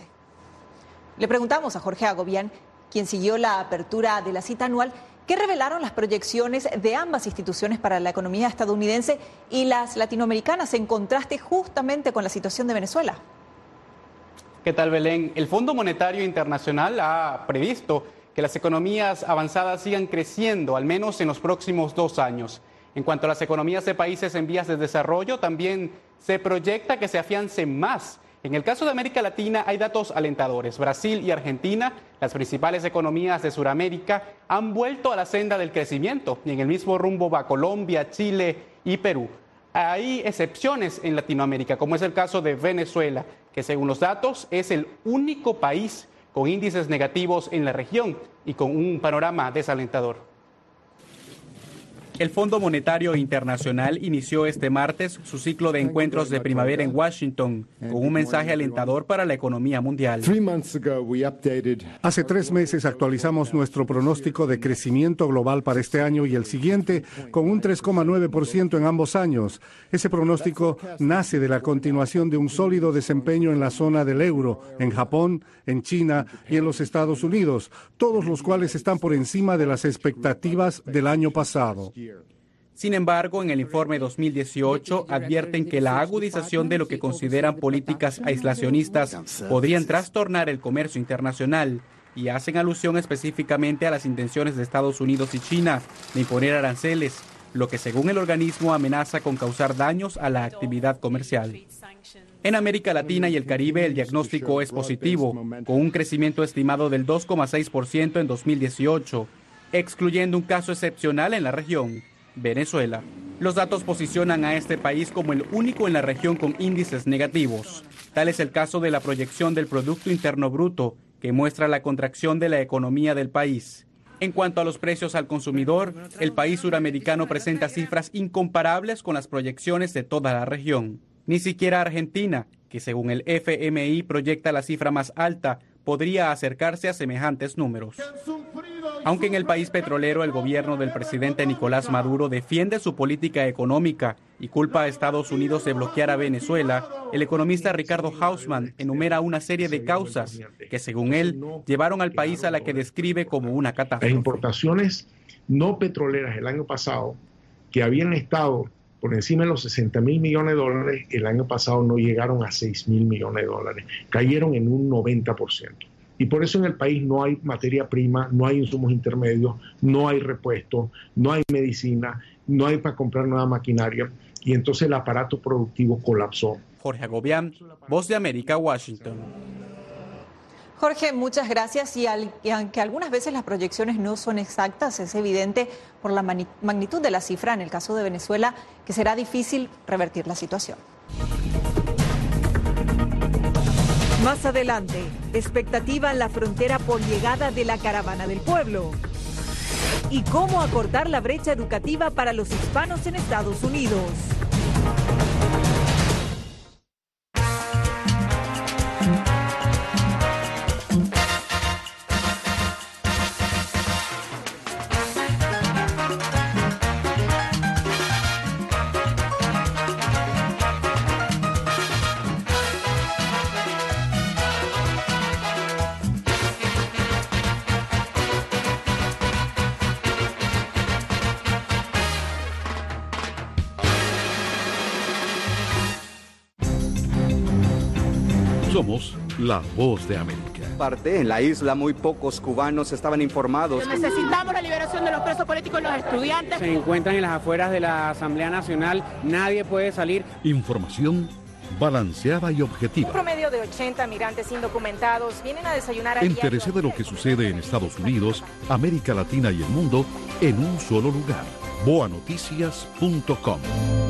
Le preguntamos a Jorge Agobián, quien siguió la apertura de la cita anual, qué revelaron las proyecciones de ambas instituciones para la economía estadounidense y las latinoamericanas en contraste justamente con la situación de Venezuela. ¿Qué tal, Belén? El Fondo Monetario Internacional ha previsto que las economías avanzadas sigan creciendo, al menos en los próximos 2 años. En cuanto a las economías de países en vías de desarrollo, también se proyecta que se afiancen más. En el caso de América Latina hay datos alentadores. Brasil y Argentina, las principales economías de Sudamérica, han vuelto a la senda del crecimiento, y en el mismo rumbo va Colombia, Chile y Perú. Hay excepciones en Latinoamérica, como es el caso de Venezuela, que según los datos es el único país con índices negativos en la región y con un panorama desalentador. El Fondo Monetario Internacional inició este martes su ciclo de encuentros de primavera en Washington, con un mensaje alentador para la economía mundial. Hace 3 meses actualizamos nuestro pronóstico de crecimiento global para este año y el siguiente, con un 3,9% en ambos años. Ese pronóstico nace de la continuación de un sólido desempeño en la zona del euro, en Japón, en China y en los Estados Unidos, todos los cuales están por encima de las expectativas del año pasado. Sin embargo, en el informe 2018 advierten que la agudización de lo que consideran políticas aislacionistas podrían trastornar el comercio internacional y hacen alusión específicamente a las intenciones de Estados Unidos y China de imponer aranceles, lo que según el organismo amenaza con causar daños a la actividad comercial. En América Latina y el Caribe el diagnóstico es positivo, con un crecimiento estimado del 2,6% en 2018, excluyendo un caso excepcional en la región, Venezuela. Los datos posicionan a este país como el único en la región con índices negativos. Tal es el caso de la proyección del Producto Interno Bruto, que muestra la contracción de la economía del país. En cuanto a los precios al consumidor, el país suramericano presenta cifras incomparables con las proyecciones de toda la región. Ni siquiera Argentina, que según el FMI proyecta la cifra más alta, podría acercarse a semejantes números. Aunque en el país petrolero el gobierno del presidente Nicolás Maduro defiende su política económica y culpa a Estados Unidos de bloquear a Venezuela, el economista Ricardo Hausmann enumera una serie de causas que, según él, llevaron al país a la que describe como una catástrofe. Las importaciones no petroleras el año pasado, que habían estado por encima de los 60.000 millones de dólares, el año pasado no llegaron a 6.000 millones de dólares, cayeron en un 90%. Y por eso en el país no hay materia prima, no hay insumos intermedios, no hay repuestos, no hay medicina, no hay para comprar nueva maquinaria, y entonces el aparato productivo colapsó. Jorge Agobián, Voz de América, Washington. Jorge, muchas gracias. Y aunque algunas veces las proyecciones no son exactas, es evidente por la magnitud de la cifra en el caso de Venezuela que será difícil revertir la situación. Más adelante, expectativa en la frontera por llegada de la Caravana del Pueblo. ¿Y cómo acortar la brecha educativa para los hispanos en Estados Unidos? Somos la Voz de América. En la isla muy pocos cubanos estaban informados. Necesitamos la liberación de los presos políticos y los estudiantes. Se encuentran en las afueras de la Asamblea Nacional, nadie puede salir. Información balanceada y objetiva. Un promedio de 80 migrantes indocumentados vienen a desayunar. Entérese de lo que sucede en Estados Unidos, América Latina y el mundo en un solo lugar. boanoticias.com.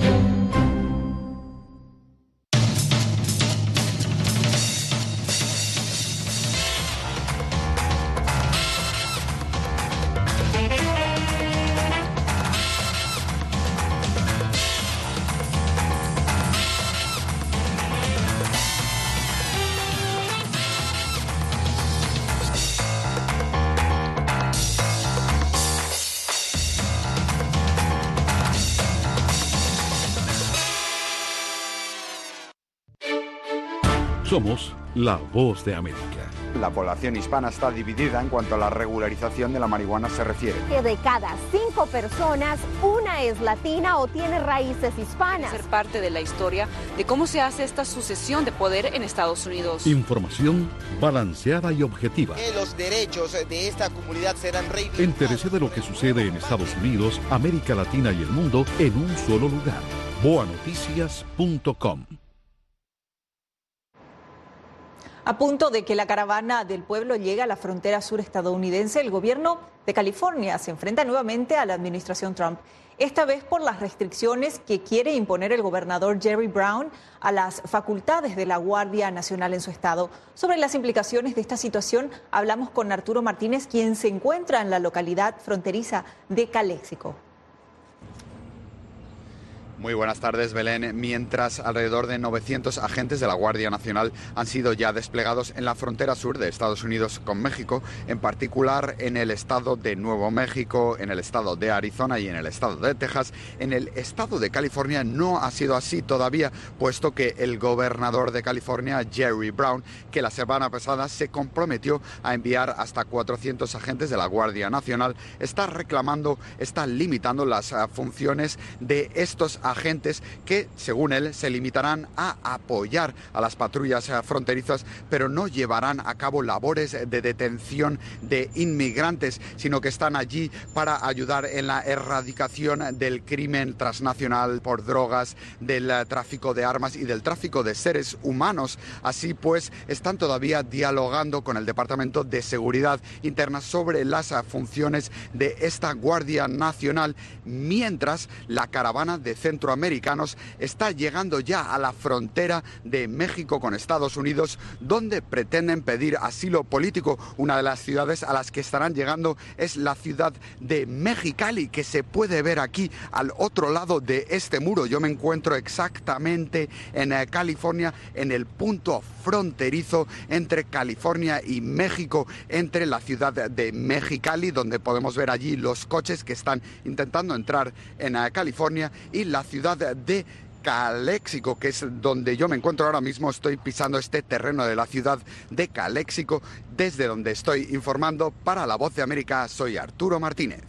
Somos la Voz de América. La población hispana está dividida en cuanto a la regularización de la marihuana se refiere. Que de cada 5 personas, una es latina o tiene raíces hispanas. Ser parte de la historia de cómo se hace esta sucesión de poder en Estados Unidos. Información balanceada y objetiva. Que los derechos de esta comunidad serán reivindicados. Entérese de lo que sucede en Estados Unidos, América Latina y el mundo en un solo lugar. boanoticias.com. A punto de que la Caravana del Pueblo llegue a la frontera sur estadounidense, el gobierno de California se enfrenta nuevamente a la administración Trump, esta vez por las restricciones que quiere imponer el gobernador Jerry Brown a las facultades de la Guardia Nacional en su estado. Sobre las implicaciones de esta situación, hablamos con Arturo Martínez, quien se encuentra en la localidad fronteriza de Calexico. Muy buenas tardes, Belén. Mientras alrededor de 900 agentes de la Guardia Nacional han sido ya desplegados en la frontera sur de Estados Unidos con México, en particular en el estado de Nuevo México, en el estado de Arizona y en el estado de Texas. En el estado de California no ha sido así todavía, puesto que el gobernador de California, Jerry Brown, que la semana pasada se comprometió a enviar hasta 400 agentes de la Guardia Nacional, está limitando las funciones de estos agentes que, según él, se limitarán a apoyar a las patrullas fronterizas, pero no llevarán a cabo labores de detención de inmigrantes, sino que están allí para ayudar en la erradicación del crimen transnacional por drogas, del tráfico de armas y del tráfico de seres humanos. Así pues, están todavía dialogando con el Departamento de Seguridad Interna sobre las funciones de esta Guardia Nacional, mientras la caravana de centroamericanos está llegando ya a la frontera de México con Estados Unidos, donde pretenden pedir asilo político. Una de las ciudades a las que estarán llegando es la ciudad de Mexicali, que se puede ver aquí al otro lado de este muro. Yo me encuentro exactamente en California, en el punto fronterizo entre California y México, entre la ciudad de Mexicali, donde podemos ver allí los coches que están intentando entrar en California, y la ciudad de Caléxico, que es donde yo me encuentro ahora mismo. Estoy pisando este terreno de la ciudad de Caléxico, desde donde estoy informando para La Voz de América. Soy Arturo Martínez.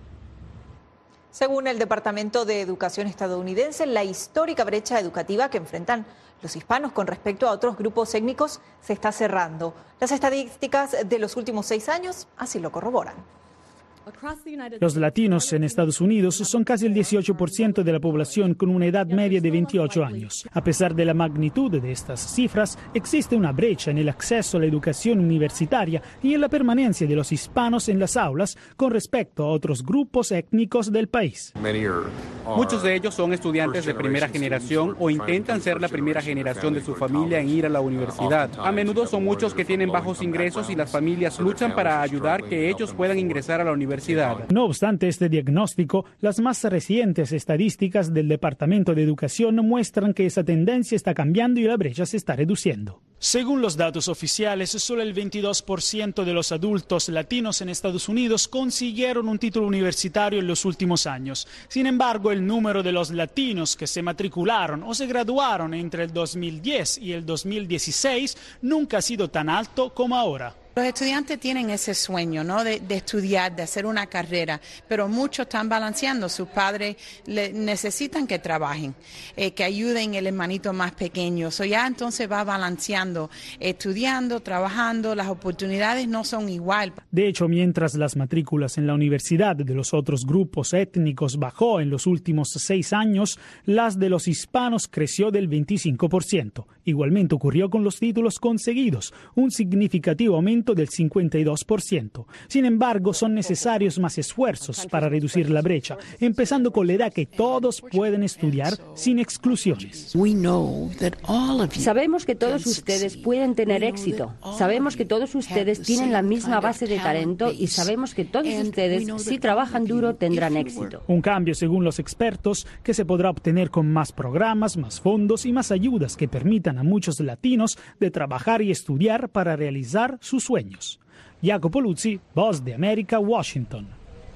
Según el Departamento de Educación estadounidense, la histórica brecha educativa que enfrentan los hispanos con respecto a otros grupos étnicos se está cerrando. Las estadísticas de los últimos 6 años así lo corroboran. Los latinos en Estados Unidos son casi el 18% de la población con una edad media de 28 años. A pesar de la magnitud de estas cifras, existe una brecha en el acceso a la educación universitaria y en la permanencia de los hispanos en las aulas con respecto a otros grupos étnicos del país. Muchos de ellos son estudiantes de primera generación o intentan ser la primera generación de su familia en ir a la universidad. A menudo son muchos que tienen bajos ingresos y las familias luchan para ayudar que ellos puedan ingresar a la universidad. No obstante este diagnóstico, las más recientes estadísticas del Departamento de Educación muestran que esa tendencia está cambiando y la brecha se está reduciendo. Según los datos oficiales, solo el 22% de los adultos latinos en Estados Unidos consiguieron un título universitario en los últimos años. Sin embargo, el número de los latinos que se matricularon o se graduaron entre el 2010 y el 2016 nunca ha sido tan alto como ahora. Los estudiantes tienen ese sueño, ¿no?, de estudiar, de hacer una carrera, pero muchos están balanceando. Sus padres necesitan que trabajen, que ayuden el hermanito más pequeño. Ya entonces va balanceando, estudiando, trabajando. Las oportunidades no son igual. De hecho, mientras las matrículas en la universidad de los otros grupos étnicos bajó en los últimos 6 años, las de los hispanos creció del 25%. Igualmente ocurrió con los títulos conseguidos, un significativo aumento del 52%. Sin embargo, son necesarios más esfuerzos para reducir la brecha, empezando con la edad que todos pueden estudiar sin exclusiones. Sabemos que todos ustedes pueden tener éxito. Sabemos que todos ustedes tienen la misma base de talento y sabemos que todos ustedes, si trabajan duro, tendrán éxito. Un cambio, según los expertos, que se podrá obtener con más programas, más fondos y más ayudas que permitan a muchos latinos de trabajar y estudiar para realizar sus sueños. Jacopo Luzzi, Voz de América, Washington.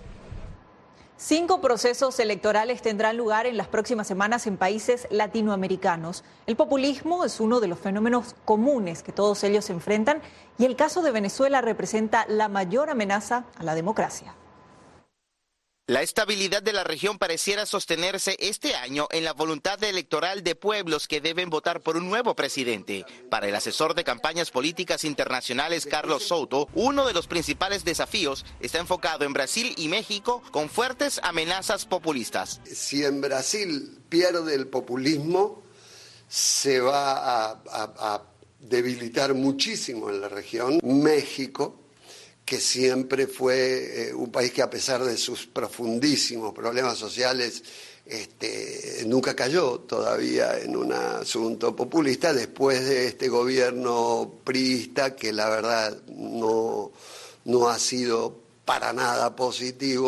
5 procesos electorales tendrán lugar en las próximas semanas en países latinoamericanos. El populismo es uno de los fenómenos comunes que todos ellos enfrentan y el caso de Venezuela representa la mayor amenaza a la democracia. La estabilidad de la región pareciera sostenerse este año en la voluntad electoral de pueblos que deben votar por un nuevo presidente. Para el asesor de campañas políticas internacionales Carlos Souto, uno de los principales desafíos está enfocado en Brasil y México con fuertes amenazas populistas. Si en Brasil pierde el populismo, se va a debilitar muchísimo en la región. México, que siempre fue un país que, a pesar de sus profundísimos problemas sociales, nunca cayó todavía en un asunto populista después de este gobierno priista, que la verdad no ha sido para nada positivo.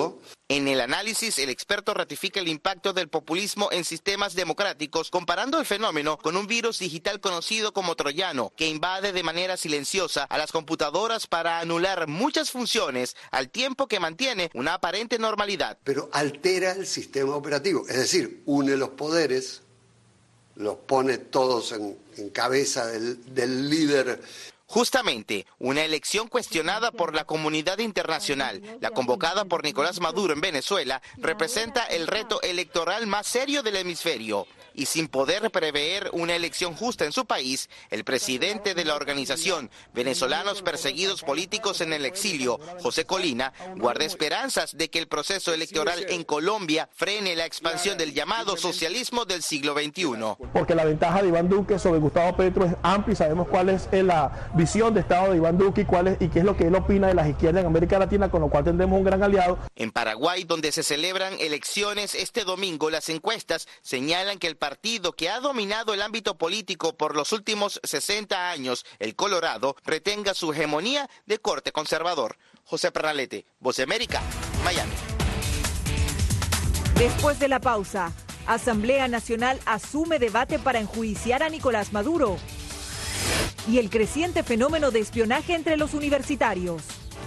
En el análisis, el experto ratifica el impacto del populismo en sistemas democráticos, comparando el fenómeno con un virus digital conocido como troyano, que invade de manera silenciosa a las computadoras para anular muchas funciones al tiempo que mantiene una aparente normalidad. Pero altera el sistema operativo, es decir, une los poderes, los pone todos en cabeza del líder. Justamente, una elección cuestionada por la comunidad internacional, la convocada por Nicolás Maduro en Venezuela, representa el reto electoral más serio del hemisferio. Y sin poder prever una elección justa en su país, el presidente de la organización Venezolanos Perseguidos Políticos en el Exilio, José Colina, guarda esperanzas de que el proceso electoral en Colombia frene la expansión del llamado socialismo del siglo XXI. Porque la ventaja de Iván Duque sobre Gustavo Petro es amplia y sabemos cuál es la visión de Estado de Iván Duque y qué es lo que él opina de las izquierdas en América Latina, con lo cual tendremos un gran aliado. En Paraguay, donde se celebran elecciones este domingo, las encuestas señalan que el partido que ha dominado el ámbito político por los últimos 60 años, el Colorado, retenga su hegemonía de corte conservador. José Pernalete, Voz de América, Miami. Después de la pausa, Asamblea Nacional asume debate para enjuiciar a Nicolás Maduro y el creciente fenómeno de espionaje entre los universitarios.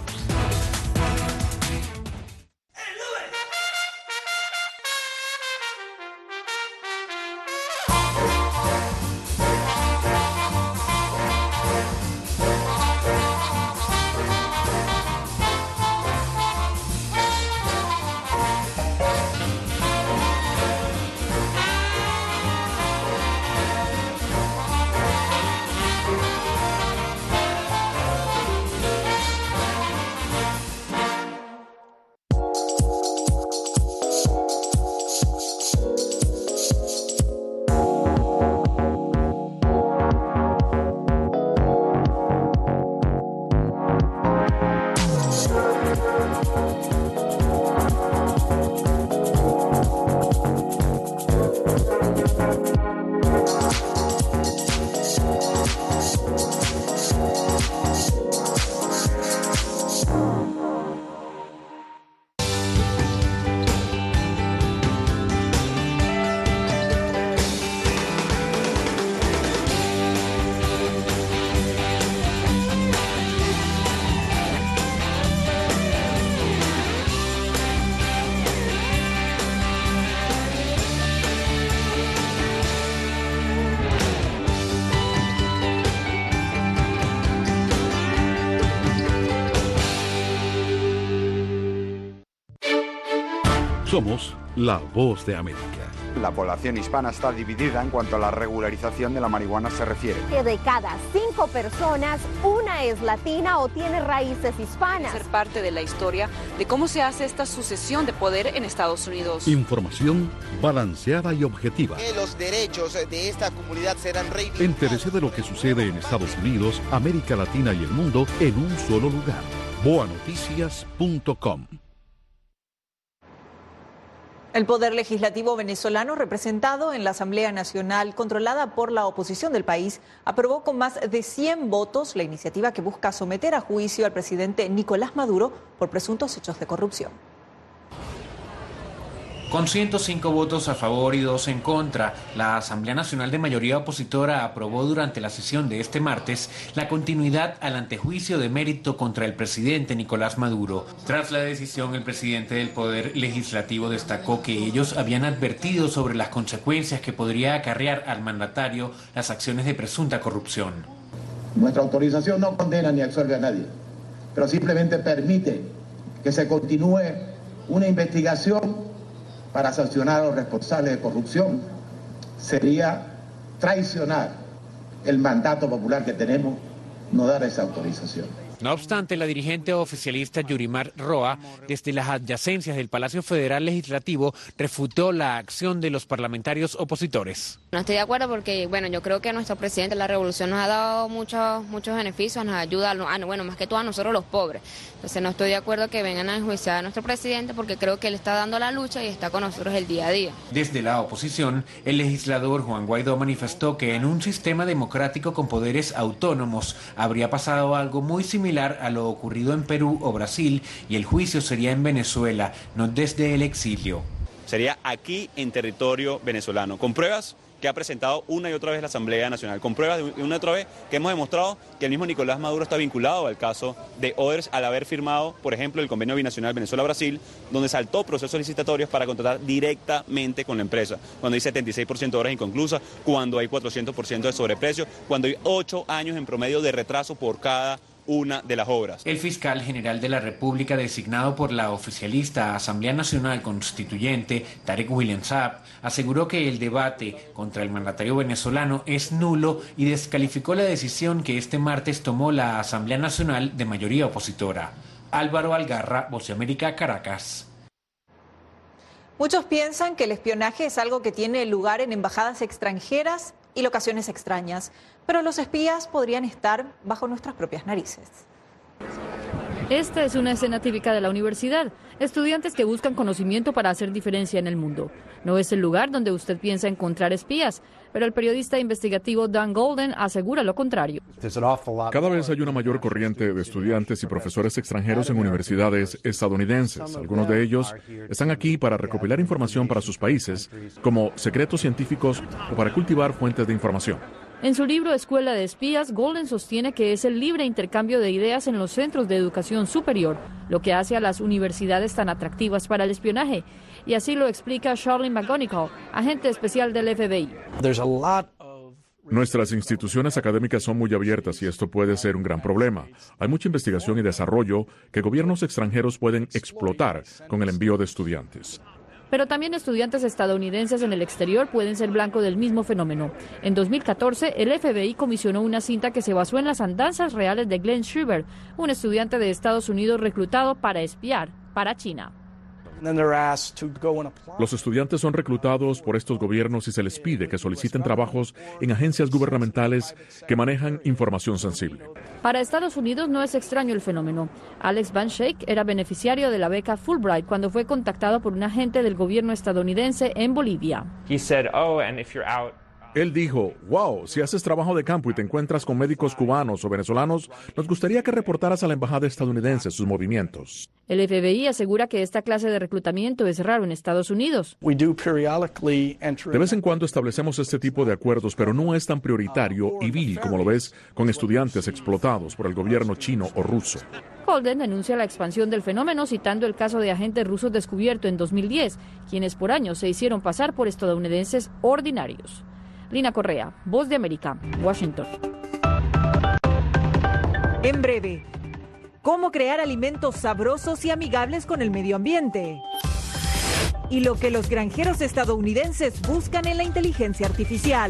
Somos la Voz de América. La población hispana está dividida en cuanto a la regularización de la marihuana se refiere. Que de cada 5 personas, una es latina o tiene raíces hispanas. Ser parte de la historia de cómo se hace esta sucesión de poder en Estados Unidos. Información balanceada y objetiva. Que los derechos de esta comunidad serán reivindicados. Entérese de lo que sucede en Estados Unidos, América Latina y el mundo en un solo lugar. boanoticias.com. El Poder Legislativo venezolano, representado en la Asamblea Nacional, controlada por la oposición del país, aprobó con más de 100 votos la iniciativa que busca someter a juicio al presidente Nicolás Maduro por presuntos hechos de corrupción. Con 105 votos a favor y 2 en contra, la Asamblea Nacional de mayoría opositora aprobó durante la sesión de este martes la continuidad al antejuicio de mérito contra el presidente Nicolás Maduro. Tras la decisión, el presidente del Poder Legislativo destacó que ellos habían advertido sobre las consecuencias que podría acarrear al mandatario las acciones de presunta corrupción. Nuestra autorización no condena ni absuelve a nadie, pero simplemente permite que se continúe una investigación para sancionar a los responsables de corrupción. Sería traicionar el mandato popular que tenemos, no dar esa autorización. No obstante, la dirigente oficialista Yurimar Roa, desde las adyacencias del Palacio Federal Legislativo, refutó la acción de los parlamentarios opositores. No estoy de acuerdo porque, yo creo que nuestro presidente de la revolución nos ha dado muchos beneficios, nos ayuda, más que todo a nosotros los pobres. Entonces no estoy de acuerdo que vengan a enjuiciar a nuestro presidente porque creo que él está dando la lucha y está con nosotros el día a día. Desde la oposición, el legislador Juan Guaidó manifestó que en un sistema democrático con poderes autónomos habría pasado algo muy similar similar a lo ocurrido en Perú o Brasil, y el juicio sería en Venezuela, no desde el exilio. Sería aquí en territorio venezolano, con pruebas que ha presentado una y otra vez la Asamblea Nacional, con pruebas de una y otra vez que hemos demostrado que el mismo Nicolás Maduro está vinculado al caso de Oders al haber firmado, por ejemplo, el convenio binacional Venezuela-Brasil, donde saltó procesos licitatorios para contratar directamente con la empresa, cuando hay 76% de obras inconclusas, cuando hay 400% de sobreprecio, cuando hay 8 años en promedio de retraso por cada una de las obras. El fiscal general de la República, designado por la oficialista Asamblea Nacional Constituyente, Tarek William Saab, aseguró que el debate contra el mandatario venezolano es nulo y descalificó la decisión que este martes tomó la Asamblea Nacional de mayoría opositora. Álvaro Algarra, Voz de América, Caracas. Muchos piensan que el espionaje es algo que tiene lugar en embajadas extranjeras y locaciones extrañas, pero los espías podrían estar bajo nuestras propias narices. Esta es una escena típica de la universidad. Estudiantes que buscan conocimiento para hacer diferencia en el mundo. No es el lugar donde usted piensa encontrar espías, pero el periodista investigativo Dan Golden asegura lo contrario. Cada vez hay una mayor corriente de estudiantes y profesores extranjeros en universidades estadounidenses. Algunos de ellos están aquí para recopilar información para sus países, como secretos científicos o para cultivar fuentes de información. En su libro Escuela de Espías, Golden sostiene que es el libre intercambio de ideas en los centros de educación superior lo que hace a las universidades tan atractivas para el espionaje. Y así lo explica Charlene McGonigal, agente especial del FBI. Nuestras instituciones académicas son muy abiertas y esto puede ser un gran problema. Hay mucha investigación y desarrollo que gobiernos extranjeros pueden explotar con el envío de estudiantes. Pero también estudiantes estadounidenses en el exterior pueden ser blanco del mismo fenómeno. En 2014, el FBI comisionó una cinta que se basó en las andanzas reales de Glenn Schreiber, un estudiante de Estados Unidos reclutado para espiar para China. Los estudiantes son reclutados por estos gobiernos y se les pide que soliciten trabajos en agencias gubernamentales que manejan información sensible. Para Estados Unidos no es extraño el fenómeno. Alex Van Schaik era beneficiario de la beca Fulbright cuando fue contactado por un agente del gobierno estadounidense en Bolivia. Él dijo, wow, si haces trabajo de campo y te encuentras con médicos cubanos o venezolanos, nos gustaría que reportaras a la embajada estadounidense sus movimientos. El FBI asegura que esta clase de reclutamiento es raro en Estados Unidos. De vez en cuando establecemos este tipo de acuerdos, pero no es tan prioritario y vil como lo ves con estudiantes explotados por el gobierno chino o ruso. Golden denuncia la expansión del fenómeno citando el caso de agentes rusos descubierto en 2010, quienes por años se hicieron pasar por estadounidenses ordinarios. Lina Correa, Voz de América, Washington. En breve, ¿cómo crear alimentos sabrosos y amigables con el medio ambiente? Y lo que los granjeros estadounidenses buscan en la inteligencia artificial.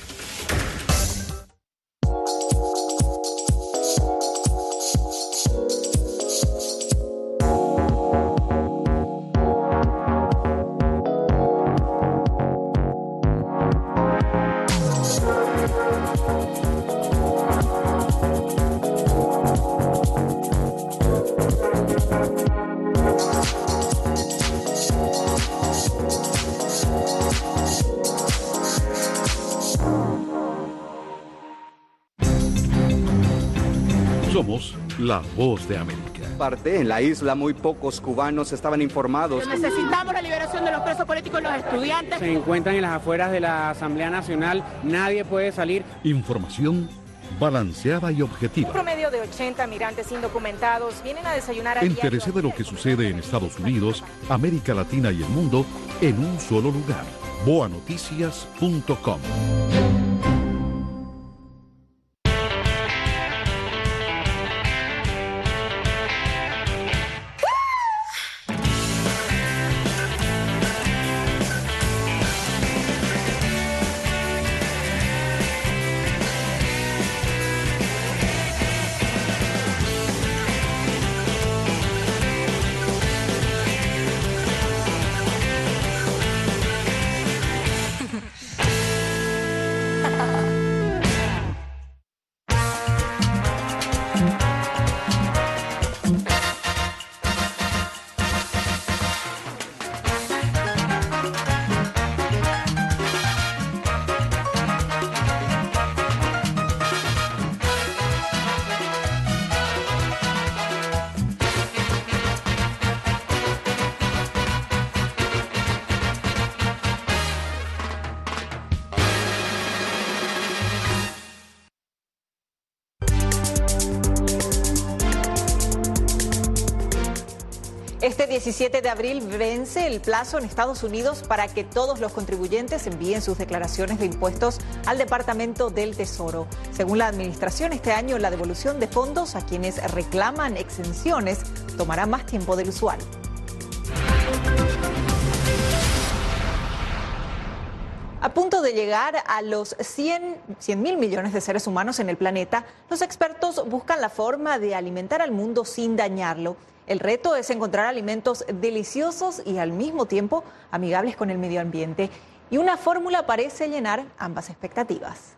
Somos la Voz de América. En la isla muy pocos cubanos estaban informados. Necesitamos la liberación de los presos políticos y los estudiantes. Se encuentran en las afueras de la Asamblea Nacional, nadie puede salir. Información balanceada y objetiva. Un promedio de 80 migrantes indocumentados vienen a desayunar a diario. Entérese de lo que sucede en Estados Unidos, América Latina y el mundo en un solo lugar. boanoticias.com. Este 17 de abril vence el plazo en Estados Unidos para que todos los contribuyentes envíen sus declaraciones de impuestos al Departamento del Tesoro. Según la administración, este año la devolución de fondos a quienes reclaman exenciones tomará más tiempo del usual. A punto de llegar a los 100.000 millones de seres humanos en el planeta, los expertos buscan la forma de alimentar al mundo sin dañarlo. El reto es encontrar alimentos deliciosos y al mismo tiempo amigables con el medio ambiente. Y una fórmula parece llenar ambas expectativas.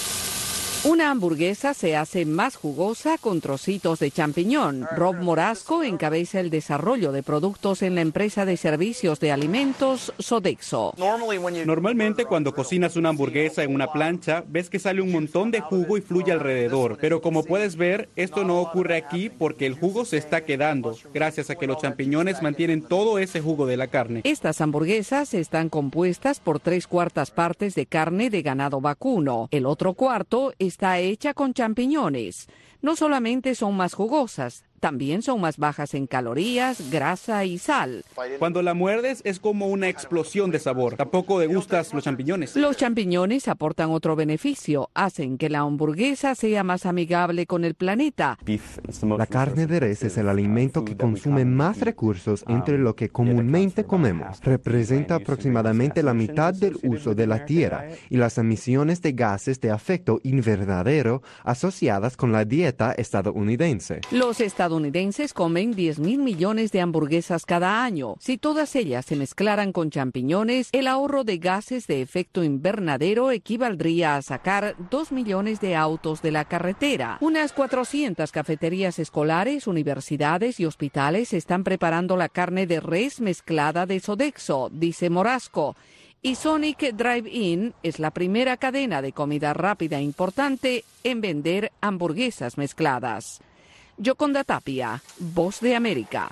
Una hamburguesa se hace más jugosa con trocitos de champiñón. Rob Morasco encabeza el desarrollo de productos en la empresa de servicios de alimentos Sodexo. Normalmente cuando cocinas una hamburguesa en una plancha, ves que sale un montón de jugo y fluye alrededor. Pero como puedes ver, esto no ocurre aquí porque el jugo se está quedando, gracias a que los champiñones mantienen todo ese jugo de la carne. Estas hamburguesas están compuestas por 3/4 partes de carne de ganado vacuno. El otro cuarto está hecha con champiñones. No solamente son más jugosas, también son más bajas en calorías, grasa y sal. Cuando la muerdes es como una explosión de sabor. ¿Tampoco degustas los champiñones? Los champiñones aportan otro beneficio. Hacen que la hamburguesa sea más amigable con el planeta. La carne de res es el alimento que consume más recursos entre lo que comúnmente comemos. Representa aproximadamente la mitad del uso de la tierra y las emisiones de gases de efecto invernadero asociadas con la dieta estadounidense. Los estadounidenses comen 10.000 millones de hamburguesas cada año. Si todas ellas se mezclaran con champiñones, el ahorro de gases de efecto invernadero equivaldría a sacar 2 millones de autos de la carretera. Unas 400 cafeterías escolares, universidades y hospitales están preparando la carne de res mezclada de Sodexo, dice Morasco. Y Sonic Drive-In es la primera cadena de comida rápida importante en vender hamburguesas mezcladas. Yoconda Tapia, Voz de América.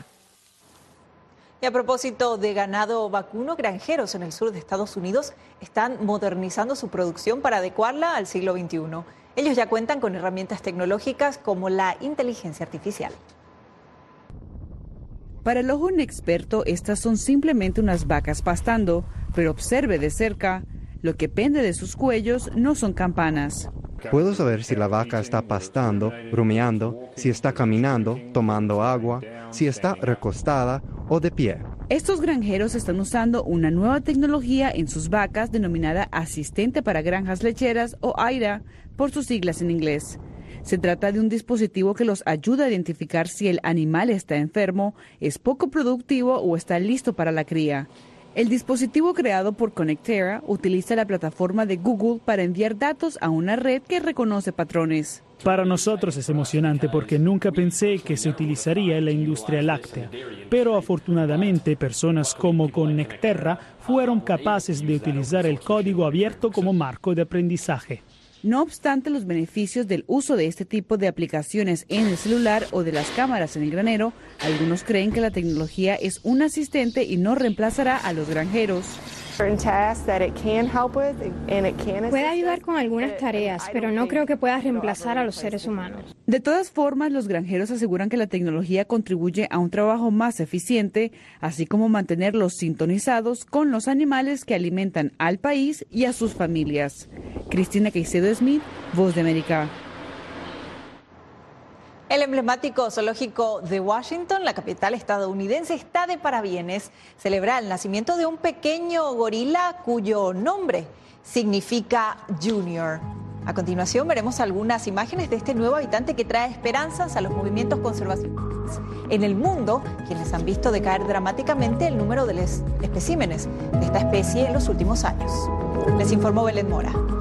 Y a propósito de ganado vacuno, granjeros en el sur de Estados Unidos están modernizando su producción para adecuarla al siglo XXI. Ellos ya cuentan con herramientas tecnológicas como la inteligencia artificial. Para el ojo inexperto, estas son simplemente unas vacas pastando, pero observe de cerca, lo que pende de sus cuellos no son campanas. Puedo saber si la vaca está pastando, rumiando, si está caminando, tomando agua, si está recostada o de pie. Estos granjeros están usando una nueva tecnología en sus vacas denominada Asistente para Granjas Lecheras o AIRA, por sus siglas en inglés. Se trata de un dispositivo que los ayuda a identificar si el animal está enfermo, es poco productivo o está listo para la cría. El dispositivo creado por Connectera utiliza la plataforma de Google para enviar datos a una red que reconoce patrones. Para nosotros es emocionante porque nunca pensé que se utilizaría en la industria láctea, pero afortunadamente personas como Connectera fueron capaces de utilizar el código abierto como marco de aprendizaje. No obstante los beneficios del uso de este tipo de aplicaciones en el celular o de las cámaras en el granero, algunos creen que la tecnología es un asistente y no reemplazará a los granjeros. Puede ayudar con algunas tareas, pero no creo que pueda reemplazar a los seres humanos. De todas formas, los granjeros aseguran que la tecnología contribuye a un trabajo más eficiente, así como mantenerlos sintonizados con los animales que alimentan al país y a sus familias. Cristina Caicedo Smith, Voz de América. El emblemático zoológico de Washington, la capital estadounidense, está de parabienes. Celebra el nacimiento de un pequeño gorila cuyo nombre significa Junior. A continuación veremos algunas imágenes de este nuevo habitante que trae esperanzas a los movimientos conservacionistas en el mundo, quienes han visto decaer dramáticamente el número de especímenes de esta especie en los últimos años. Les informó Belén Mora.